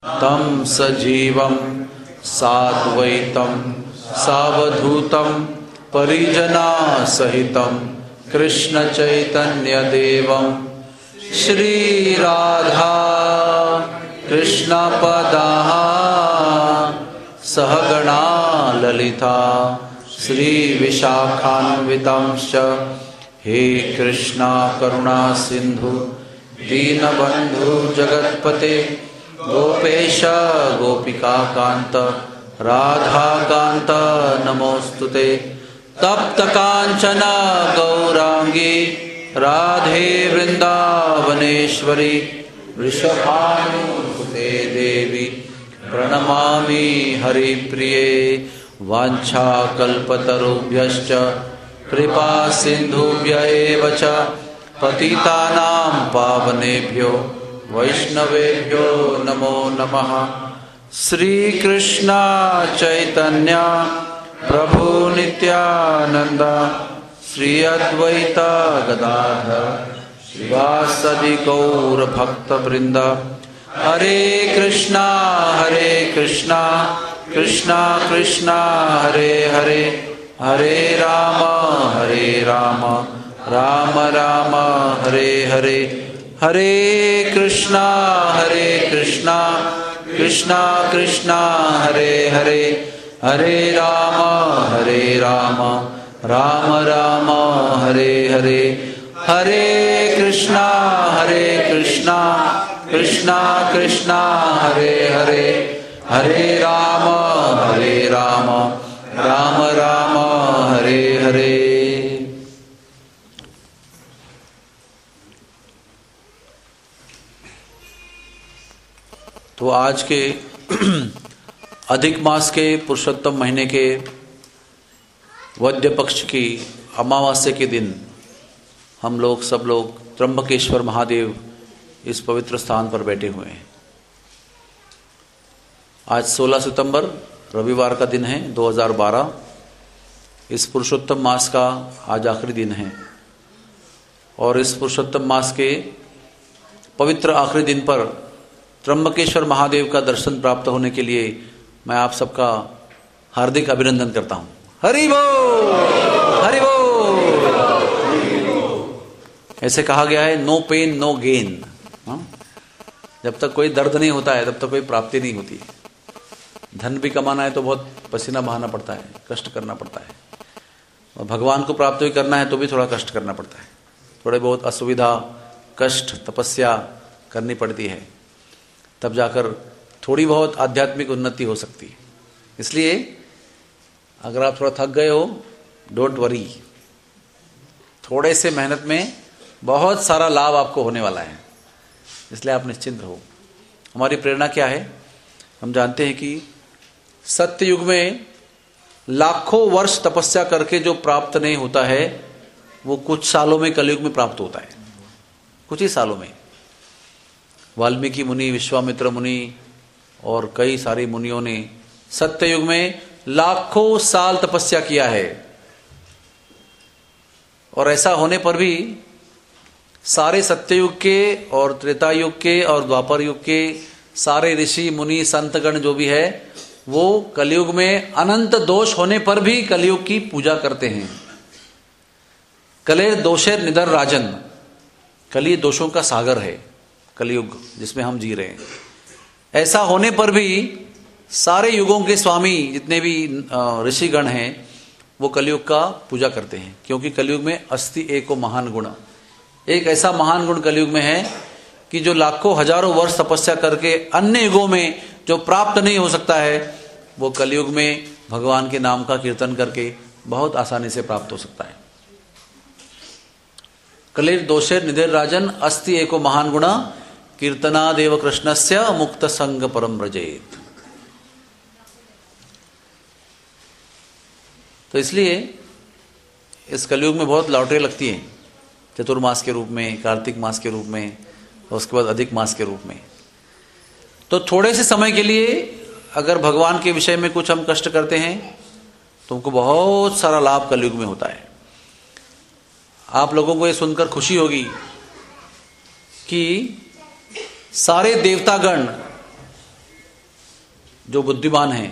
तं सजीवं साद्वैतं सावधूतं परिजनासहितं कृष्णचैतन्यदेवं श्रीराधा कृष्णपदाः सहगणा ललिता श्रीविशाखान्वितांश्च हे कृष्णा करुणा सिंधु दीनबंधु जगत्पते गोपेश गोपिकाकांत राधाकांत नमोस्तुते तप्त कांचन गौरांगी राधे वृंदावनेश्वरी वृषभानुसुते देवी प्रणमामि हरिप्रिये वाञ्छाकल्पतरुभ्यश्च कृपा सिन्धुभ्य एव च पतितानां पावनेभ्यो वैष्णवेभ्यो नमो नमः। श्री कृष्ण चैतन्य प्रभु नित्यानंद श्री अद्वैत गदाधर श्रीवासदि गौर भक्त वृंद हरे कृष्णा कृष्णा कृष्णा हरे हरे हरे राम राम राम हरे हरे हरे कृष्णा कृष्णा कृष्णा हरे हरे हरे राम राम राम हरे हरे हरे कृष्णा कृष्णा हरे हरे हरे राम राम राम हरे हरे। तो आज के अधिक मास के पुरुषोत्तम महीने के वद्य पक्ष की अमावस्या के दिन हम लोग सब लोग त्र्यंबकेश्वर महादेव इस पवित्र स्थान पर बैठे हुए हैं। आज 16 सितंबर रविवार का दिन है 2012। इस पुरुषोत्तम मास का आज आखिरी दिन है और इस पुरुषोत्तम मास के पवित्र आखिरी दिन पर त्र्यंबकेश्वर महादेव का दर्शन प्राप्त होने के लिए मैं आप सबका हार्दिक अभिनंदन करता हूं। हरि बोल हरि बोल। ऐसे कहा गया है नो पेन नो गेन। जब तक कोई दर्द नहीं होता है तब तक कोई प्राप्ति नहीं होती। धन भी कमाना है तो बहुत पसीना बहाना पड़ता है, कष्ट करना पड़ता है, और भगवान को प्राप्त भी करना है तो भी थोड़ा कष्ट करना पड़ता है, थोड़े बहुत असुविधा कष्ट तपस्या करनी पड़ती है, तब जाकर थोड़ी बहुत आध्यात्मिक उन्नति हो सकती है। इसलिए अगर आप थोड़ा थक गए हो, डोंट वरी, थोड़े से मेहनत में बहुत सारा लाभ आपको होने वाला है, इसलिए आप निश्चिंत रहो। हमारी प्रेरणा क्या है? हम जानते हैं कि सत्य युग में लाखों वर्ष तपस्या करके जो प्राप्त नहीं होता है वो कुछ सालों में कलयुग में प्राप्त होता है, कुछ ही सालों में। वाल्मीकि मुनि, विश्वामित्र मुनि और कई सारे मुनियों ने सत्य युग में लाखों साल तपस्या किया है, और ऐसा होने पर भी सारे सत्ययुग के और त्रेता युग के और द्वापर युग के सारे ऋषि मुनि संतगण जो भी है वो कलयुग में अनंत दोष होने पर भी कलयुग की पूजा करते हैं। कलेर दोषेर निधर राजन, कली दोषों का सागर है कलयुग जिसमें हम जी रहे हैं। ऐसा होने पर भी सारे युगों के स्वामी जितने भी ऋषिगण हैं वो कलयुग का पूजा करते हैं, क्योंकि कलयुग में अस्ति एको महान गुण, एक ऐसा महान गुण कलयुग में है कि जो लाखों हजारों वर्ष तपस्या करके अन्य युगों में जो प्राप्त नहीं हो सकता है वो कलयुग में भगवान के नाम का कीर्तन करके बहुत आसानी से प्राप्त हो सकता है। कलेर दोषेर निधेर राजन अस्ति एको महान गुण कीर्तनादेव कृष्णस्य मुक्त संग परम व्रजेत। तो इसलिए इस कलयुग में बहुत लॉटरी लगती है, चतुर्मास के रूप में, कार्तिक मास के रूप में, और उसके बाद अधिक मास के रूप में। तो थोड़े से समय के लिए अगर भगवान के विषय में कुछ हम कष्ट करते हैं तो हमको बहुत सारा लाभ कलयुग में होता है। आप लोगों को ये सुनकर खुशी होगी कि सारे देवतागण जो बुद्धिमान है।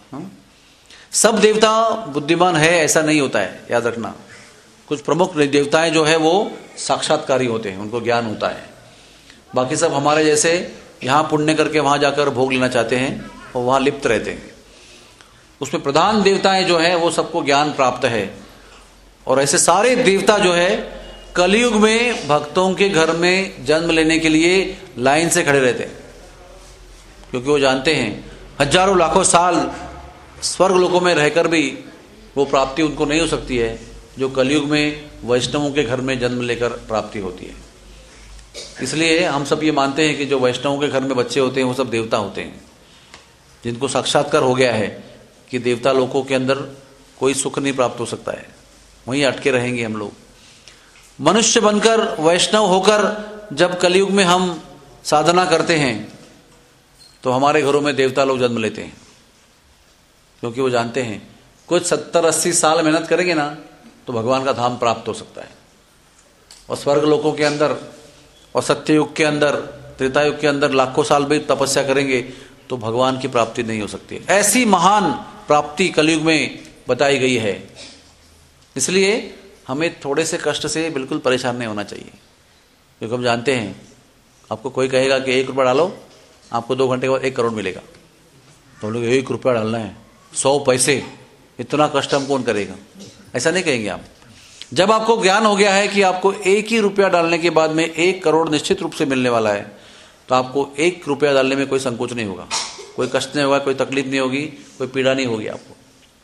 सब देवता बुद्धिमान है ऐसा नहीं होता है, याद रखना। कुछ प्रमुख देवताएं जो है वो साक्षात्कारी होते हैं, उनको ज्ञान होता है। बाकी सब हमारे जैसे यहाँ पुण्य करके वहाँ जाकर भोग लेना चाहते हैं और वहाँ लिप्त रहते हैं। उसमें प्रधान देवताएं जो है वो सबको ज्ञान प्राप्त है। और ऐसे सारे देवता जो है कलयुग में भक्तों के घर में जन्म लेने के लिए लाइन से खड़े रहते हैं, क्योंकि वो जानते हैं हजारों लाखों साल स्वर्ग लोकों में रहकर भी वो प्राप्ति उनको नहीं हो सकती है जो कलयुग में वैष्णवों के घर में जन्म लेकर प्राप्ति होती है। इसलिए हम सब ये मानते हैं कि जो वैष्णवों के घर में बच्चे होते हैं वो सब देवता होते हैं, जिनको साक्षात्कार हो गया है कि देवता लोकों के अंदर कोई सुख नहीं प्राप्त हो सकता है, वहीं अटके रहेंगे हम लोग। मनुष्य बनकर वैष्णव होकर जब कलयुग में हम साधना करते हैं तो हमारे घरों में देवता लोग जन्म लेते हैं, क्योंकि वो जानते हैं कुछ 70-80 साल मेहनत करेंगे ना तो भगवान का धाम प्राप्त हो सकता है। और स्वर्ग लोकों के अंदर और सत्ययुग के अंदर, त्रेतायुग के अंदर लाखों साल भी तपस्या करेंगे तो भगवान की प्राप्ति नहीं हो सकती। ऐसी महान प्राप्ति कलयुग में बताई गई है। इसलिए हमें थोड़े से कष्ट से बिल्कुल परेशान नहीं होना चाहिए, क्योंकि हम जानते हैं आपको कोई कहेगा कि 1 रुपया डालो, आपको 2 घंटे के बाद 1 करोड़ मिलेगा, तो हम लोग 1 रुपया डालना है, 100 पैसे, इतना कष्ट हम कौन करेगा, ऐसा नहीं कहेंगे आप। जब आपको ज्ञान हो गया है कि आपको 1 ही रुपया डालने के बाद में 1 करोड़ निश्चित रूप से मिलने वाला है, तो आपको 1 रुपया डालने में कोई संकोच नहीं होगा, कोई कष्ट नहीं होगा, कोई तकलीफ नहीं होगी, कोई पीड़ा नहीं होगी आपको।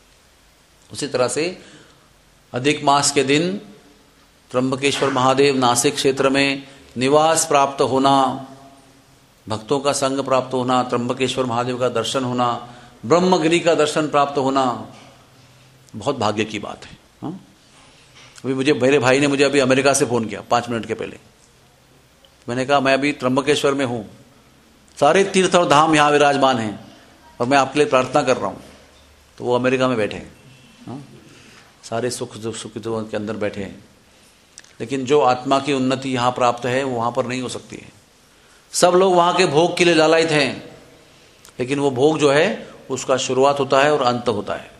उसी तरह से अधिक मास के दिन त्र्यंबकेश्वर महादेव नासिक क्षेत्र में निवास प्राप्त होना, भक्तों का संग प्राप्त होना, त्र्यंबकेश्वर महादेव का दर्शन होना, ब्रह्मगिरी का दर्शन प्राप्त होना बहुत भाग्य की बात है। हाँ? अभी मेरे भाई ने मुझे अभी अमेरिका से फ़ोन किया 5 मिनट के पहले। मैंने कहा मैं अभी त्र्यंबकेश्वर में हूँ, सारे तीर्थ और धाम यहाँ विराजमान हैं और मैं आपके लिए प्रार्थना कर रहा हूँ। तो वो अमेरिका में बैठे हैं, हाँ? सारे सुख के अंदर बैठे हैं, लेकिन जो आत्मा की उन्नति यहाँ प्राप्त है वो वहाँ पर नहीं हो सकती है। सब लोग वहाँ के भोग के लिए लालायित हैं, लेकिन वो भोग जो है उसका शुरुआत होता है और अंत होता है।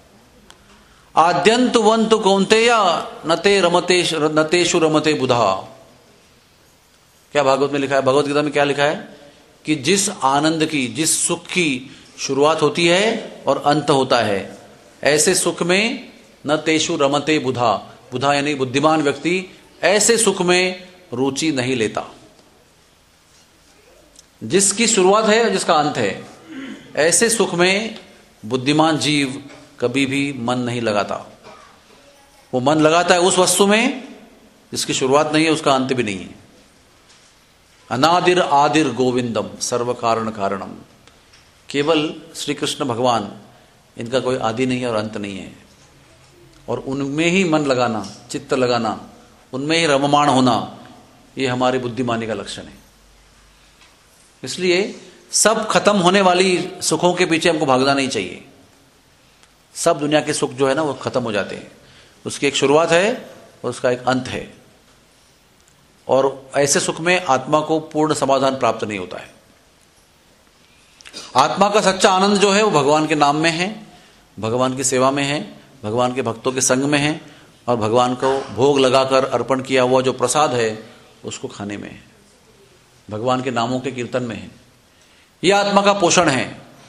आद्यंत वंतु कौन्तेय नतेषु रमते बुधा। क्या भागवत में लिखा है, भगवत गीता में क्या लिखा है कि जिस आनंद की, जिस सुख की शुरुआत होती है और अंत होता है, ऐसे सुख में न तेषु रमते बुधा, बुधा यानी बुद्धिमान व्यक्ति ऐसे सुख में रुचि नहीं लेता। जिसकी शुरुआत है और जिसका अंत है, ऐसे सुख में बुद्धिमान जीव कभी भी मन नहीं लगाता। वो मन लगाता है उस वस्तु में जिसकी शुरुआत नहीं है, उसका अंत भी नहीं है। अनादिर आदिर गोविंदम सर्व कारण कारणम। केवल श्री कृष्ण भगवान, इनका कोई आदि नहीं है और अंत नहीं है, और उनमें ही मन लगाना, चित्त लगाना, उनमें ही रममाण होना, ये हमारी बुद्धिमानी का लक्षण है। इसलिए सब खत्म होने वाली सुखों के पीछे हमको भागना नहीं चाहिए। सब दुनिया के सुख जो है ना वो खत्म हो जाते हैं, उसकी एक शुरुआत है और उसका एक अंत है, और ऐसे सुख में आत्मा को पूर्ण समाधान प्राप्त नहीं होता है। आत्मा का सच्चा आनंद जो है वो भगवान के नाम में है, भगवान की सेवा में है, भगवान के भक्तों के संग में है, और भगवान को भोग लगाकर अर्पण किया हुआ जो प्रसाद है उसको खाने में है, भगवान के नामों के कीर्तन में है। यह आत्मा का पोषण है।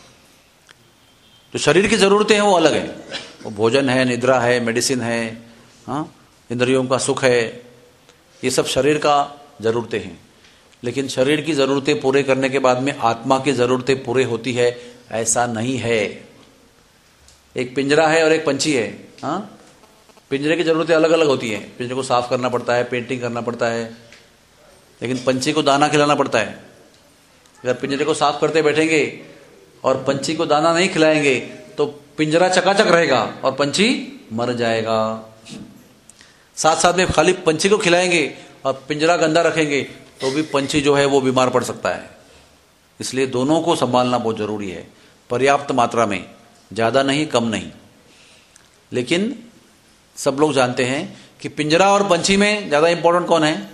जो शरीर की जरूरतें हैं वो अलग है, वो भोजन है, निद्रा है, मेडिसिन है, हाँ, इंद्रियों का सुख है, ये सब शरीर का जरूरतें हैं। लेकिन शरीर की जरूरतें पूरे करने के बाद में आत्मा की जरूरतें पूरे होती है, ऐसा नहीं है। एक पिंजरा है और एक पंछी है, हाँ, पिंजरे की जरूरतें अलग अलग होती हैं। पिंजरे को साफ करना पड़ता है, पेंटिंग करना पड़ता है, लेकिन पंछी को दाना खिलाना पड़ता है। अगर पिंजरे को साफ करते बैठेंगे और पंछी को दाना नहीं खिलाएंगे तो पिंजरा चकाचक रहेगा और पंछी मर जाएगा। साथ साथ में खाली पंछी को खिलाएंगे और पिंजरा गंदा रखेंगे तो भी पंछी जो है वो बीमार पड़ सकता है। इसलिए दोनों को संभालना बहुत जरूरी है, पर्याप्त मात्रा में, ज्यादा नहीं, कम नहीं। लेकिन सब लोग जानते हैं कि पिंजरा और पंछी में ज्यादा इंपॉर्टेंट कौन है?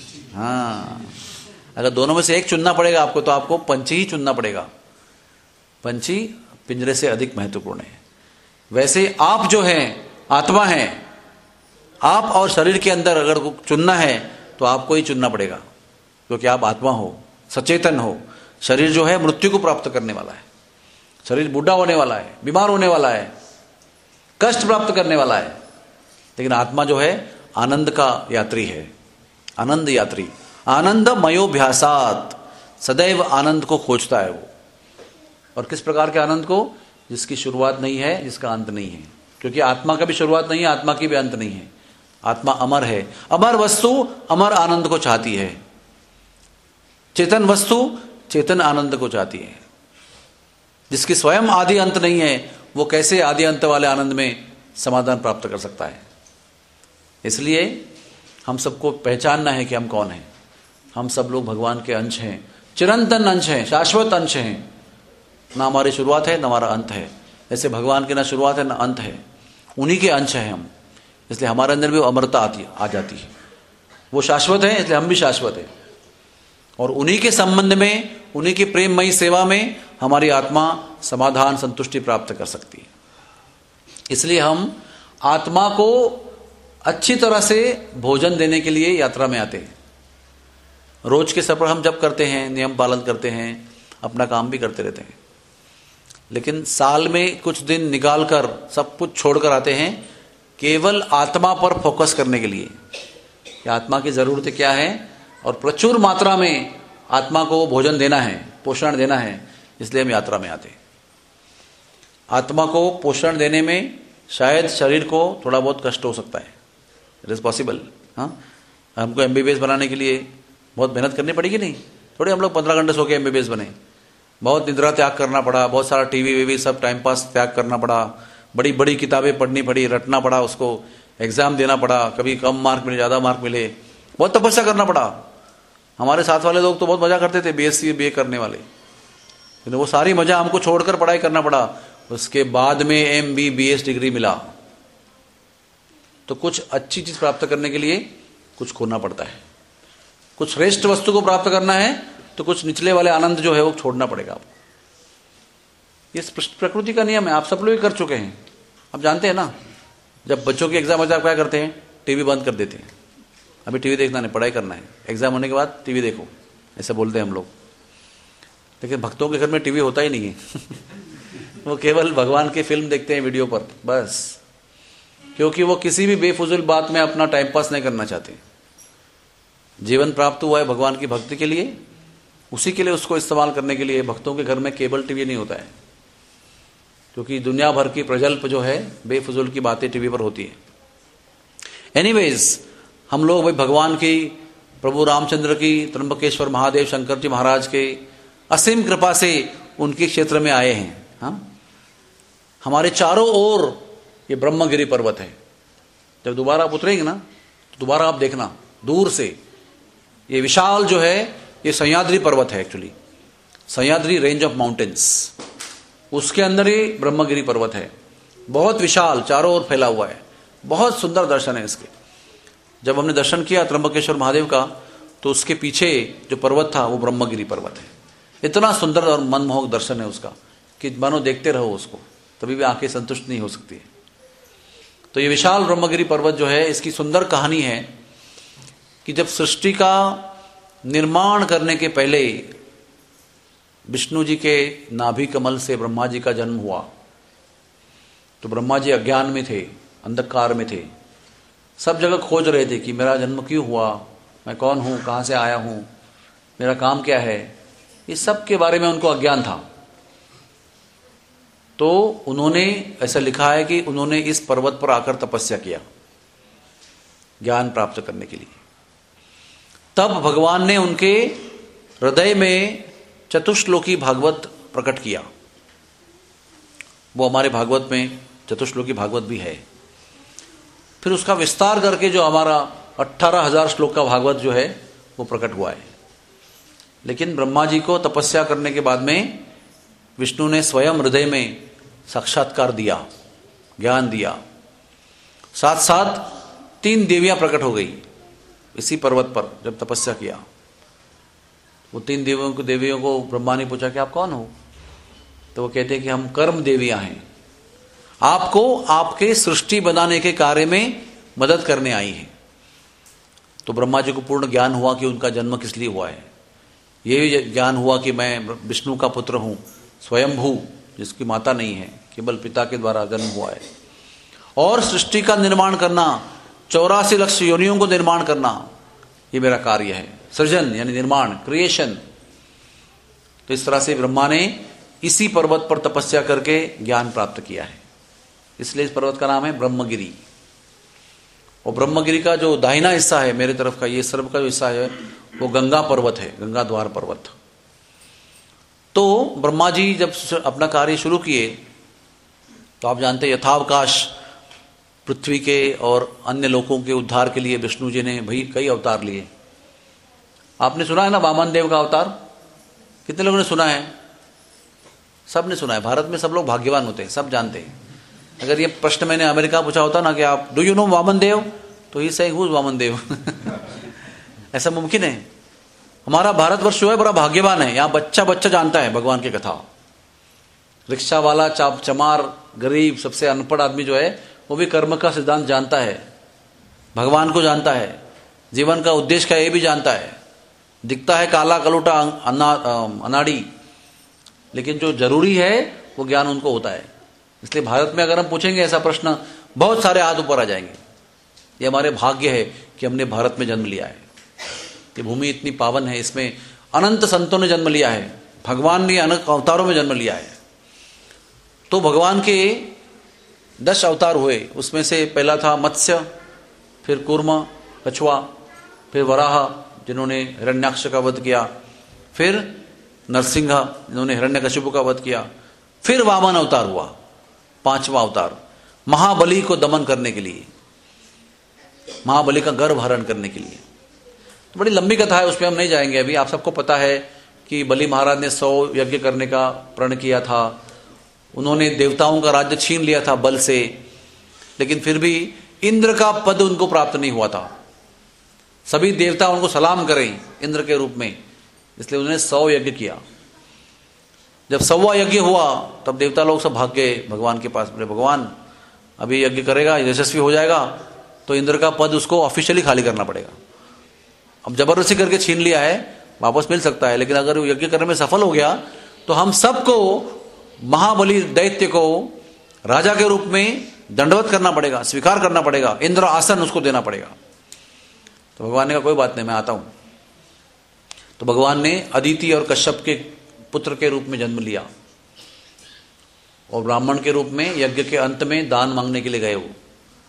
हाँ, अगर दोनों में से एक चुनना पड़ेगा आपको तो आपको पंछी ही चुनना पड़ेगा। पंछी पिंजरे से अधिक महत्वपूर्ण है। वैसे आप जो हैं आत्मा हैं, आप और शरीर के अंदर अगर चुनना है तो आपको ही चुनना पड़ेगा, क्योंकि आप आत्मा हो, सचेतन हो। शरीर जो है मृत्यु को प्राप्त करने वाला है, शरीर बूढ़ा होने वाला है, बीमार होने वाला है, कष्ट प्राप्त करने वाला है। लेकिन आत्मा जो है आनंद का यात्री है, आनंद यात्री। आनंद मयोभ्यासात, सदैव आनंद को खोजता है वो। और किस प्रकार के आनंद को? जिसकी शुरुआत नहीं है, जिसका अंत नहीं है। क्योंकि आत्मा का भी शुरुआत नहीं है, आत्मा की भी अंत नहीं है। आत्मा अमर है। अमर वस्तु अमर आनंद को चाहती है। चेतन वस्तु चेतन आनंद को चाहती है। जिसकी स्वयं आदि अंत नहीं है, वो कैसे आदि अंत वाले आनंद में समाधान प्राप्त कर सकता है? इसलिए हम सबको पहचानना है कि हम कौन हैं। हम सब लोग भगवान के अंश हैं, चिरंतन अंश हैं, शाश्वत अंश हैं। ना हमारी शुरुआत है, ना हमारा अंत है। जैसे भगवान की ना शुरुआत है, ना अंत है, उन्हीं के अंश हैं हम। इसलिए हमारे अंदर भी अमरता आ जाती है। वो शाश्वत है, इसलिए हम भी शाश्वत हैं। और उन्हीं के संबंध में, उन्हीं की प्रेममयी सेवा में हमारी आत्मा समाधान, संतुष्टि प्राप्त कर सकती है। इसलिए हम आत्मा को अच्छी तरह से भोजन देने के लिए यात्रा में आते हैं। रोज के सफर हम जब करते हैं, नियम पालन करते हैं, अपना काम भी करते रहते हैं, लेकिन साल में कुछ दिन निकाल कर सब कुछ छोड़कर आते हैं केवल आत्मा पर फोकस करने के लिए कि आत्मा की जरूरतें क्या है, और प्रचुर मात्रा में आत्मा को भोजन देना है, पोषण देना है। इसलिए हम यात्रा में आते हैं। आत्मा को पोषण देने में शायद शरीर को थोड़ा बहुत कष्ट हो सकता है, इट इज पॉसिबल। हाँ, हमको MBBS बनाने के लिए बहुत मेहनत करनी पड़ेगी। नहीं थोड़े हम लोग 15 घंटे सो के MBBS बने। बहुत निद्रा त्याग करना पड़ा, बहुत सारा टीवी वीवी सब टाइम पास त्याग करना पड़ा, बड़ी बड़ी किताबें पढ़नी पड़ी, रटना पड़ा, उसको एग्जाम देना पड़ा, कभी कम मार्क मिले, ज़्यादा मार्क मिले, बहुत तपस्या करना पड़ा। हमारे साथ वाले लोग तो बहुत मजा करते थे, BSc BA करने वाले, लेकिन वो सारी मजा हमको छोड़कर पढ़ाई करना पड़ा। उसके बाद में MBBS डिग्री मिला। तो कुछ अच्छी चीज प्राप्त करने के लिए कुछ खोना पड़ता है। कुछ श्रेष्ठ वस्तु को प्राप्त करना है तो कुछ निचले वाले आनंद जो है वो छोड़ना पड़ेगा आपको। ये प्रकृति का नियम है, आप सब लोग ही कर चुके हैं। आप जानते हैं ना, जब बच्चों की एग्जाम होता है क्या करते हैं? टीवी बंद कर देते हैं। अभी टीवी देखना नहीं, पढ़ाई करना है, एग्जाम होने के बाद टीवी देखो, ऐसा बोलते हैं हम लोग। लेकिन भक्तों के घर में टीवी होता ही नहीं है वो केवल भगवान की फिल्म देखते हैं वीडियो पर बस, क्योंकि वो किसी भी बेफुजुल बात में अपना टाइम पास नहीं करना चाहते। जीवन प्राप्त हुआ है भगवान की भक्ति के लिए, उसी के लिए उसको इस्तेमाल करने के लिए भक्तों के घर में केबल टीवी नहीं होता है, क्योंकि दुनिया भर की प्रजल्प जो है बेफुजुल की बातें टीवी पर होती है। एनीवेज, हम लोग भाई भगवान की, प्रभु रामचंद्र की, त्र्यंबकेश्वर महादेव शंकर जी महाराज के असीम कृपा से उनके क्षेत्र में आए हैं। हाँ, हमारे चारों ओर ये ब्रह्मगिरि पर्वत है। जब दोबारा आप उतरेंगे ना, तो दोबारा आप देखना दूर से, ये विशाल जो है ये सह्याद्री पर्वत है। Actually Sahyadri range of mountains, उसके अंदर ही ब्रह्मगिरि पर्वत है। बहुत विशाल, चारों ओर फैला हुआ है, बहुत सुंदर दर्शन है इसके। जब हमने दर्शन किया त्र्यंबकेश्वर महादेव का, तो उसके पीछे जो पर्वत था वो ब्रह्मगिरि पर्वत है। इतना सुंदर और मनमोहक दर्शन है उसका कि मानो देखते रहो उसको, तभी भी आंखें संतुष्ट नहीं हो सकती है। तो ये विशाल ब्रह्मगिरि पर्वत जो है, इसकी सुंदर कहानी है कि जब सृष्टि का निर्माण करने के पहले विष्णु जी के नाभि कमल से ब्रह्मा जी का जन्म हुआ, तो ब्रह्मा जी अज्ञान में थे, अंधकार में थे, सब जगह खोज रहे थे कि मेरा जन्म क्यों हुआ, मैं कौन हूं, कहां से आया हूं, मेरा काम क्या है, इस सब के बारे में उनको अज्ञान था। तो उन्होंने, ऐसा लिखा है कि उन्होंने इस पर्वत पर आकर तपस्या किया ज्ञान प्राप्त करने के लिए। तब भगवान ने उनके हृदय में चतुश्लोकी भागवत प्रकट किया। वो हमारे भागवत में चतुश्लोकी भागवत भी है। फिर उसका विस्तार करके जो हमारा 18,000 श्लोक का भागवत जो है वो प्रकट हुआ है। लेकिन ब्रह्मा जी को तपस्या करने के बाद में विष्णु ने स्वयं हृदय में साक्षात्कार दिया, ज्ञान दिया। साथ साथ 3 देवियां प्रकट हो गई इसी पर्वत पर जब तपस्या किया। वो 3 देवियों को ब्रह्मा ने पूछा कि आप कौन हो? तो वो कहते हैं कि हम कर्म देवियां हैं, आपको आपके सृष्टि बनाने के कार्य में मदद करने आई हैं। तो ब्रह्मा जी को पूर्ण ज्ञान हुआ कि उनका जन्म किस लिए हुआ है। ये भी ज्ञान हुआ कि मैं विष्णु का पुत्र हूं, स्वयंभू, जिसकी माता नहीं है, केवल पिता के द्वारा जन्म हुआ है। और सृष्टि का निर्माण करना, 84 लाख योनियों को निर्माण करना, ये मेरा कार्य है। सृजन यानी निर्माण, क्रिएशन। तो इस तरह से ब्रह्मा ने इसी पर्वत पर तपस्या करके ज्ञान प्राप्त किया है। इसलिए इस पर्वत का नाम है ब्रह्मगिरी। और ब्रह्मगिरी का जो दाहिना हिस्सा है मेरे तरफ का, ये सर्व का जो हिस्सा है, वो गंगा पर्वत है, गंगा द्वार पर्वत। तो ब्रह्मा जी जब अपना कार्य शुरू किए तो आप जानते हैं यथावकाश पृथ्वी के और अन्य लोगों के उद्धार के लिए विष्णु जी ने भाई कई अवतार लिए। आपने सुना है ना वामन देव का अवतार? कितने लोगों ने सुना है? सब ने सुना है। भारत में सब लोग भाग्यवान होते हैं, सब जानते हैं। अगर ये प्रश्न मैंने अमेरिका पूछा होता ना कि आप do you know Vaman Dev, तो ही से हु वामन देव ऐसा मुमकिन है? हमारा भारतवर्ष जो है बड़ा भाग्यवान है, यहाँ बच्चा बच्चा जानता है भगवान की कथा। रिक्शा वाला, चाप चमार, गरीब, सबसे अनपढ़ आदमी जो है वो भी कर्म का सिद्धांत जानता है, भगवान को जानता है, जीवन का उद्देश्य का ये भी जानता है। दिखता है काला कलूटा अनाड़ी, लेकिन जो जरूरी है वो ज्ञान उनको होता है। इसलिए भारत में अगर हम पूछेंगे ऐसा प्रश्न, बहुत सारे हाथ ऊपर आ जाएंगे। ये हमारे भाग्य है कि हमने भारत में जन्म लिया है। ये भूमि इतनी पावन है, इसमें अनंत संतों ने जन्म लिया है, भगवान ने अनेक अवतारों में जन्म लिया है। तो भगवान के 10 अवतार हुए, उसमें से पहला था मत्स्य, फिर कूर्म कछुआ, फिर वराह जिन्होंने हिरण्याक्ष का वध किया, फिर नरसिंह जिन्होंने हिरण्यकशिपु का वध किया, फिर वामन अवतार हुआ, 5वां अवतार, महाबली को दमन करने के लिए, महाबली का गर्भ हरण करने के लिए। तो बड़ी लंबी कथा है, उस पर हम नहीं जाएंगे अभी। आप सबको पता है कि बलि महाराज ने 100 यज्ञ करने का प्रण किया था। उन्होंने देवताओं का राज्य छीन लिया था बल से, लेकिन फिर भी इंद्र का पद उनको प्राप्त नहीं हुआ था। सभी देवता उनको सलाम करें इंद्र के रूप में, इसलिए उन्होंने 100 यज्ञ किया। जब 100वां यज्ञ हुआ तब देवता लोग सब भाग गए भगवान के पास। बोले भगवान अभी यज्ञ करेगा, यशस्वी हो जाएगा तो इंद्र का पद उसको ऑफिशियली खाली करना पड़ेगा। अब जबरदस्ती करके छीन लिया है, वापस मिल सकता है, लेकिन अगर वो यज्ञ करने में सफल हो गया तो हम सबको महाबली दैत्य को राजा के रूप में दंडवत करना पड़ेगा, स्वीकार करना पड़ेगा, इंद्र आसन उसको देना पड़ेगा। तो भगवान ने कहा कोई बात नहीं, मैं आता हूं। तो भगवान ने अदिति और कश्यप के पुत्र के रूप में जन्म लिया और ब्राह्मण के रूप में यज्ञ के अंत में दान मांगने के लिए गए वो।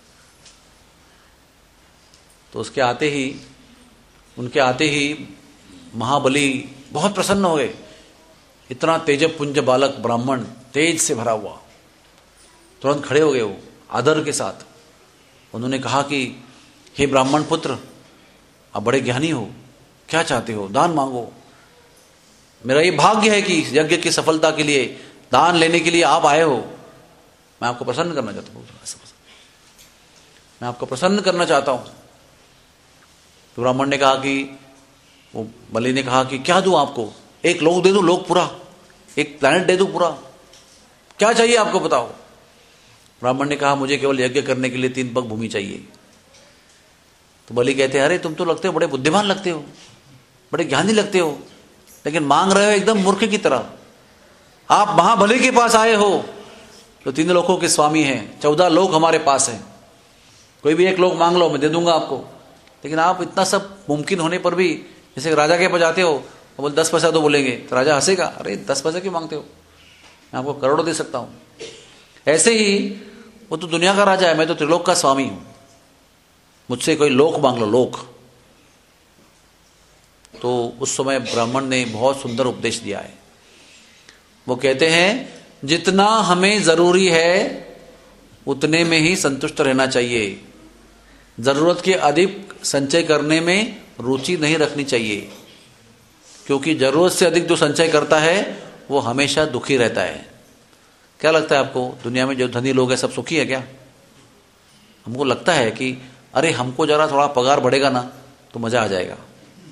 तो उनके आते ही महाबली बहुत प्रसन्न हो गए। इतना तेजपुंज बालक ब्राह्मण, तेज से भरा हुआ, तुरंत खड़े हो गए वो आदर के साथ। उन्होंने कहा कि हे ब्राह्मण पुत्र, आप बड़े ज्ञानी हो, क्या चाहते हो? दान मांगो। मेरा ये भाग्य है कि यज्ञ की सफलता के लिए दान लेने के लिए आप आए हो। मैं आपको प्रसन्न करना चाहता हूँ, मैं आपको प्रसन्न करना चाहता हूं। तो ब्राह्मण ने कहा कि, वो बलि ने कहा कि क्या दूं आपको? एक लोक दे दूं, लोक पूरा, एक प्लैनेट दे दूं पूरा, क्या चाहिए आपको बताओ? ब्राह्मण ने कहा मुझे केवल यज्ञ करने के लिए 3 पग भूमि चाहिए। तो बलि कहते हैं अरे तुम तो लगते हो बड़े बुद्धिमान लगते हो, बड़े ज्ञानी लगते हो, लेकिन मांग रहे हो एकदम मूर्ख की तरह। आप महाबली के पास आए हो तो 3 लोकों के स्वामी हैं, 14 लोक हमारे पास हैं, कोई भी एक लोक मांग लो मैं दे दूंगा आपको। लेकिन आप इतना सब मुमकिन होने पर भी जैसे राजा के पास जाते हो, बोले 10 पैसा तो बोलेंगे, तो राजा हंसेगा, अरे 10 पैसा क्यों मांगते हो, मैं आपको करोड़ों दे सकता हूं। ऐसे ही वो तो दुनिया का राजा है, मैं तो त्रिलोक का स्वामी हूं, मुझसे कोई लोक मांग लो, लोक। तो उस समय ब्राह्मण ने बहुत सुंदर उपदेश दिया है। वो कहते हैं जितना हमें जरूरी है उतने में ही संतुष्ट रहना चाहिए, जरूरत के अधिक संचय करने में रुचि नहीं रखनी चाहिए, क्योंकि जरूरत से अधिक जो संचय करता है वो हमेशा दुखी रहता है। क्या लगता है आपको, दुनिया में जो धनी लोग हैं सब सुखी है क्या? हमको लगता है कि अरे हमको जरा थोड़ा पगार बढ़ेगा ना तो मजा आ जाएगा,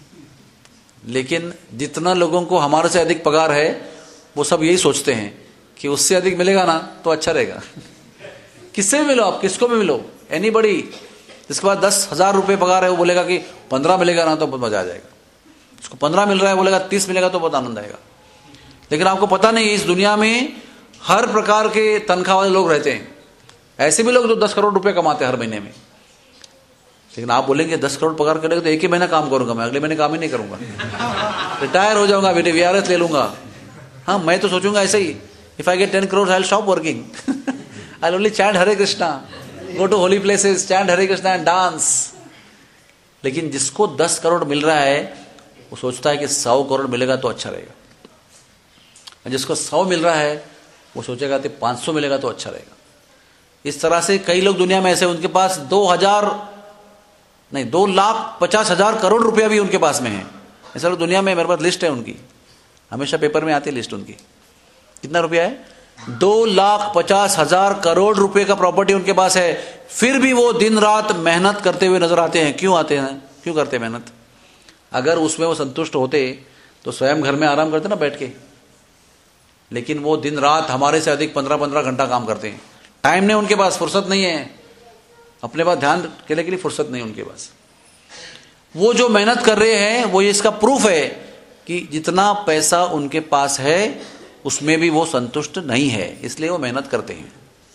लेकिन जितना लोगों को हमारे से अधिक पगार है वो सब यही सोचते हैं कि उससे अधिक मिलेगा ना तो अच्छा रहेगा। किससे भी मिलो आप, किसको भी मिलो, एनीबडी, जिसके बाद 10,000 रुपये पगार है वो बोलेगा कि 15 मिलेगा ना तो बहुत मजा आ जाएगा। उसको 15 मिल रहा है बोलेगा 30 मिलेगा तो बहुत आनंद आएगा। लेकिन आपको पता नहीं इस दुनिया में हर प्रकार के तनख्वाह वाले लोग रहते हैं। ऐसे भी लोग जो 10 करोड़ रुपए कमाते हैं हर महीने में। लेकिन आप बोलेंगे 10 करोड़ पगार करेगा तो एक ही महीना काम करूंगा, मैं अगले महीने काम ही नहीं करूंगा, रिटायर हो जाऊंगा, बेटे VRS ले लूंगा। हाँ, मैं तो सोचूंगा ऐसे ही, if I get 10 crores I will stop working, I will only chant Hare Krishna, go to holy places, chant Hare Krishna and dance. लेकिन जिसको 10 करोड़ मिल रहा है वो सोचता है कि 100 करोड़ मिलेगा तो अच्छा रहेगा। जिसको 100 मिल रहा है वो सोचेगा कि 500 मिलेगा तो अच्छा रहेगा। इस तरह से कई लोग दुनिया में ऐसे, उनके पास 2,50,000 करोड़ रुपया भी उनके पास में है। ऐसा लोग दुनिया में, मेरे पास लिस्ट है उनकी, हमेशा पेपर में आती है लिस्ट उनकी। कितना रुपया है? 2,50,000 करोड़ रुपए का प्रॉपर्टी उनके पास है। फिर भी वो दिन रात मेहनत करते हुए नजर आते हैं। क्यों आते हैं, क्यों करते हैं मेहनत? अगर उसमें वो संतुष्ट होते तो स्वयं घर में आराम करते ना बैठ के। लेकिन वो दिन रात हमारे से अधिक 15-15 घंटा काम करते हैं। टाइम नहीं उनके पास, फुर्सत नहीं है, अपने पास ध्यान देने के लिए फुर्सत नहीं उनके पास। वो जो मेहनत कर रहे हैं वो इसका प्रूफ है कि जितना पैसा उनके पास है उसमें भी वो संतुष्ट नहीं है, इसलिए वो मेहनत करते हैं,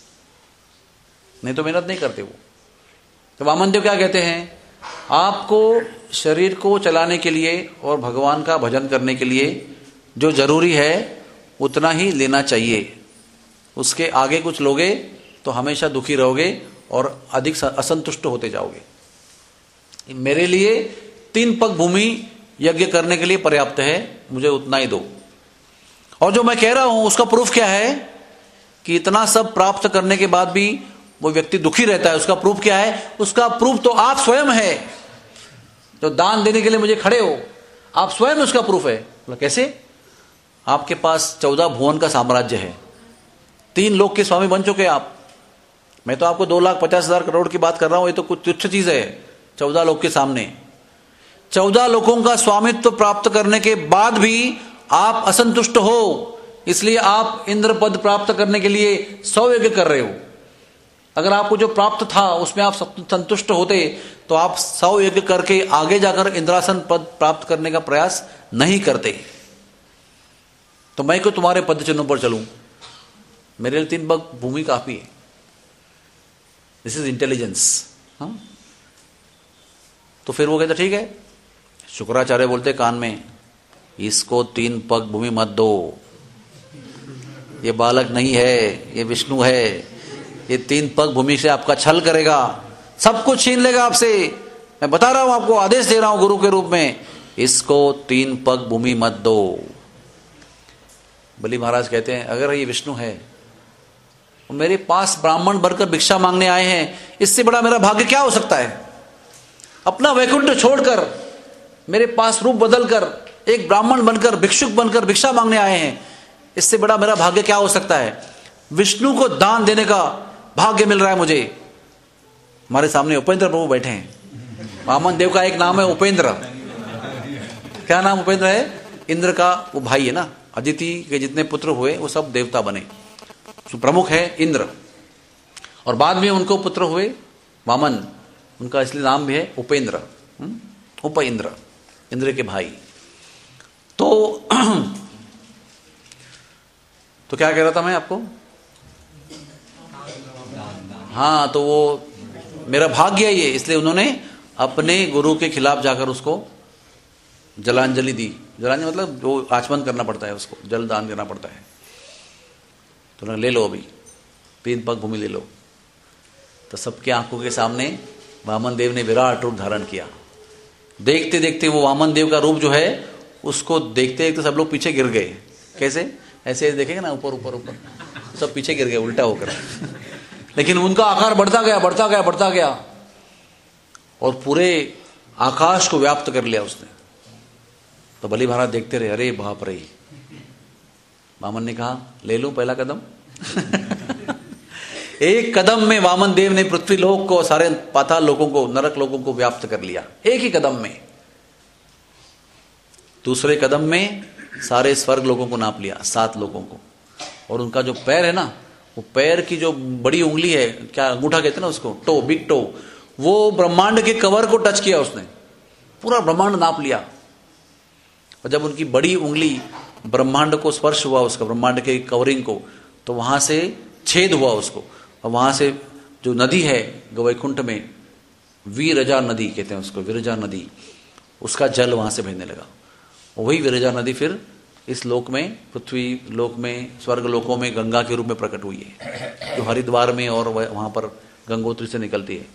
नहीं तो मेहनत नहीं करते वो। तो वामन देव क्या कहते हैं? आपको शरीर को चलाने के लिए और भगवान का भजन करने के लिए जो जरूरी है उतना ही लेना चाहिए। उसके आगे कुछ लोगे तो हमेशा दुखी रहोगे और अधिक असंतुष्ट होते जाओगे। मेरे लिए 3 पग भूमि यज्ञ करने के लिए पर्याप्त है, मुझे उतना ही दो। और जो मैं कह रहा हूं उसका प्रूफ क्या है कि इतना सब प्राप्त करने के बाद भी वो व्यक्ति दुखी रहता है? उसका प्रूफ क्या है? उसका प्रूफ तो आप स्वयं है, जो दान देने के लिए मुझे खड़े हो, आप स्वयं उसका प्रूफ है। कैसे? आपके पास 14 भुवन का साम्राज्य है, 3 लोक के स्वामी बन चुके आप। मैं तो आपको 2,50,000 करोड़ की बात कर रहा हूं, ये तो कुछ तुच्छ चीज है 14 लोक के सामने। 14 लोकों का स्वामित्व प्राप्त करने के बाद भी आप असंतुष्ट हो, इसलिए आप इंद्र पद प्राप्त करने के लिए 100 यज्ञ कर रहे हो। अगर आपको जो प्राप्त था उसमें आप संतुष्ट होते तो आप 100 यज्ञ करके आगे जाकर इंद्रासन पद प्राप्त करने का प्रयास नहीं करते। तो मैं क्यों तुम्हारे पद चिन्हों पर चलूं? मेरे लिए 3 पग भूमि काफी है। This is intelligence. हाँ, तो फिर वो कहते ठीक है। शुक्राचार्य बोलते कान में, इसको 3 पग भूमि मत दो, ये बालक नहीं है, ये विष्णु है। ये 3 पग भूमि से आपका छल करेगा, सब कुछ छीन लेगा आपसे। मैं बता रहा हूं आपको, आदेश दे रहा हूं गुरु के रूप में, इसको 3 पग भूमि मत दो। बलि महाराज कहते हैं अगर ये विष्णु है, मेरे पास ब्राह्मण बनकर भिक्षा मांगने आए हैं, इससे बड़ा मेरा भाग्य क्या हो सकता है? अपना वैकुंठ छोड़कर मेरे पास रूप बदलकर एक ब्राह्मण बनकर भिक्षुक बनकर भिक्षा मांगने आए हैं, इससे बड़ा मेरा भाग्य क्या हो सकता है? विष्णु को दान देने का भाग्य मिल रहा है मुझे। हमारे सामने उपेंद्र प्रभु बैठे हैं। वामन देव का एक नाम है उपेंद्र। क्या नाम उपेंद्र है? इंद्र का वो भाई है ना, अदिति के जितने पुत्र हुए वो सब देवता बने। प्रमुख है इंद्र, और बाद में उनको पुत्र हुए वामन, उनका इसलिए नाम भी है उपेंद्र, उपेंद्र, इंद्र के भाई। तो क्या कह रहा था मैं आपको? हाँ, तो वो मेरा भाग्य है ये, इसलिए उन्होंने अपने गुरु के खिलाफ जाकर उसको जलांजलि दी। जलांजलि मतलब वो आचमन करना पड़ता है, उसको जल दान देना पड़ता है। तो ले लो, अभी 3 पग भूमि ले लो। तो सबके आंखों के सामने वामन देव ने विराट रूप धारण किया। देखते देखते वो वामन देव का रूप जो है उसको देखते देखते सब लोग पीछे गिर गए। कैसे? ऐसे देखेंगे ना, ऊपर ऊपर ऊपर, सब पीछे गिर गए उल्टा होकर। लेकिन उनका आकार बढ़ता गया बढ़ता गया बढ़ता गया और पूरे आकाश को व्याप्त कर लिया उसने। तो बलि महाराज देखते रहे, अरे बाप रे। वामन ने कहा ले लूं पहला कदम। एक कदम में वामन देव ने पृथ्वी लोक को, सारे पाताल लोगों को, नरक लोगों को व्याप्त कर लिया, एक ही कदम में। दूसरे कदम में सारे स्वर्ग लोगों को नाप लिया, 7 लोगों को, और उनका जो पैर है ना, वो पैर की जो बड़ी उंगली है, क्या अंगूठा कहते हैं ना उसको, टो, बिग टो, वो ब्रह्मांड के कवर को टच किया उसने, पूरा ब्रह्मांड नाप लिया। और जब उनकी बड़ी उंगली ब्रह्मांड को स्पर्श हुआ, उसका ब्रह्मांड के कवरिंग को, तो वहां से छेद हुआ उसको, और वहां से जो नदी है वैकुंठ में, वीरजा नदी कहते हैं उसको, विरजा नदी, उसका जल वहां से बहने लगा। वही विरजा नदी फिर इस लोक में, पृथ्वी लोक में, स्वर्ग लोकों में गंगा के रूप में प्रकट हुई है, जो हरिद्वार में और वहां पर गंगोत्री से निकलती है।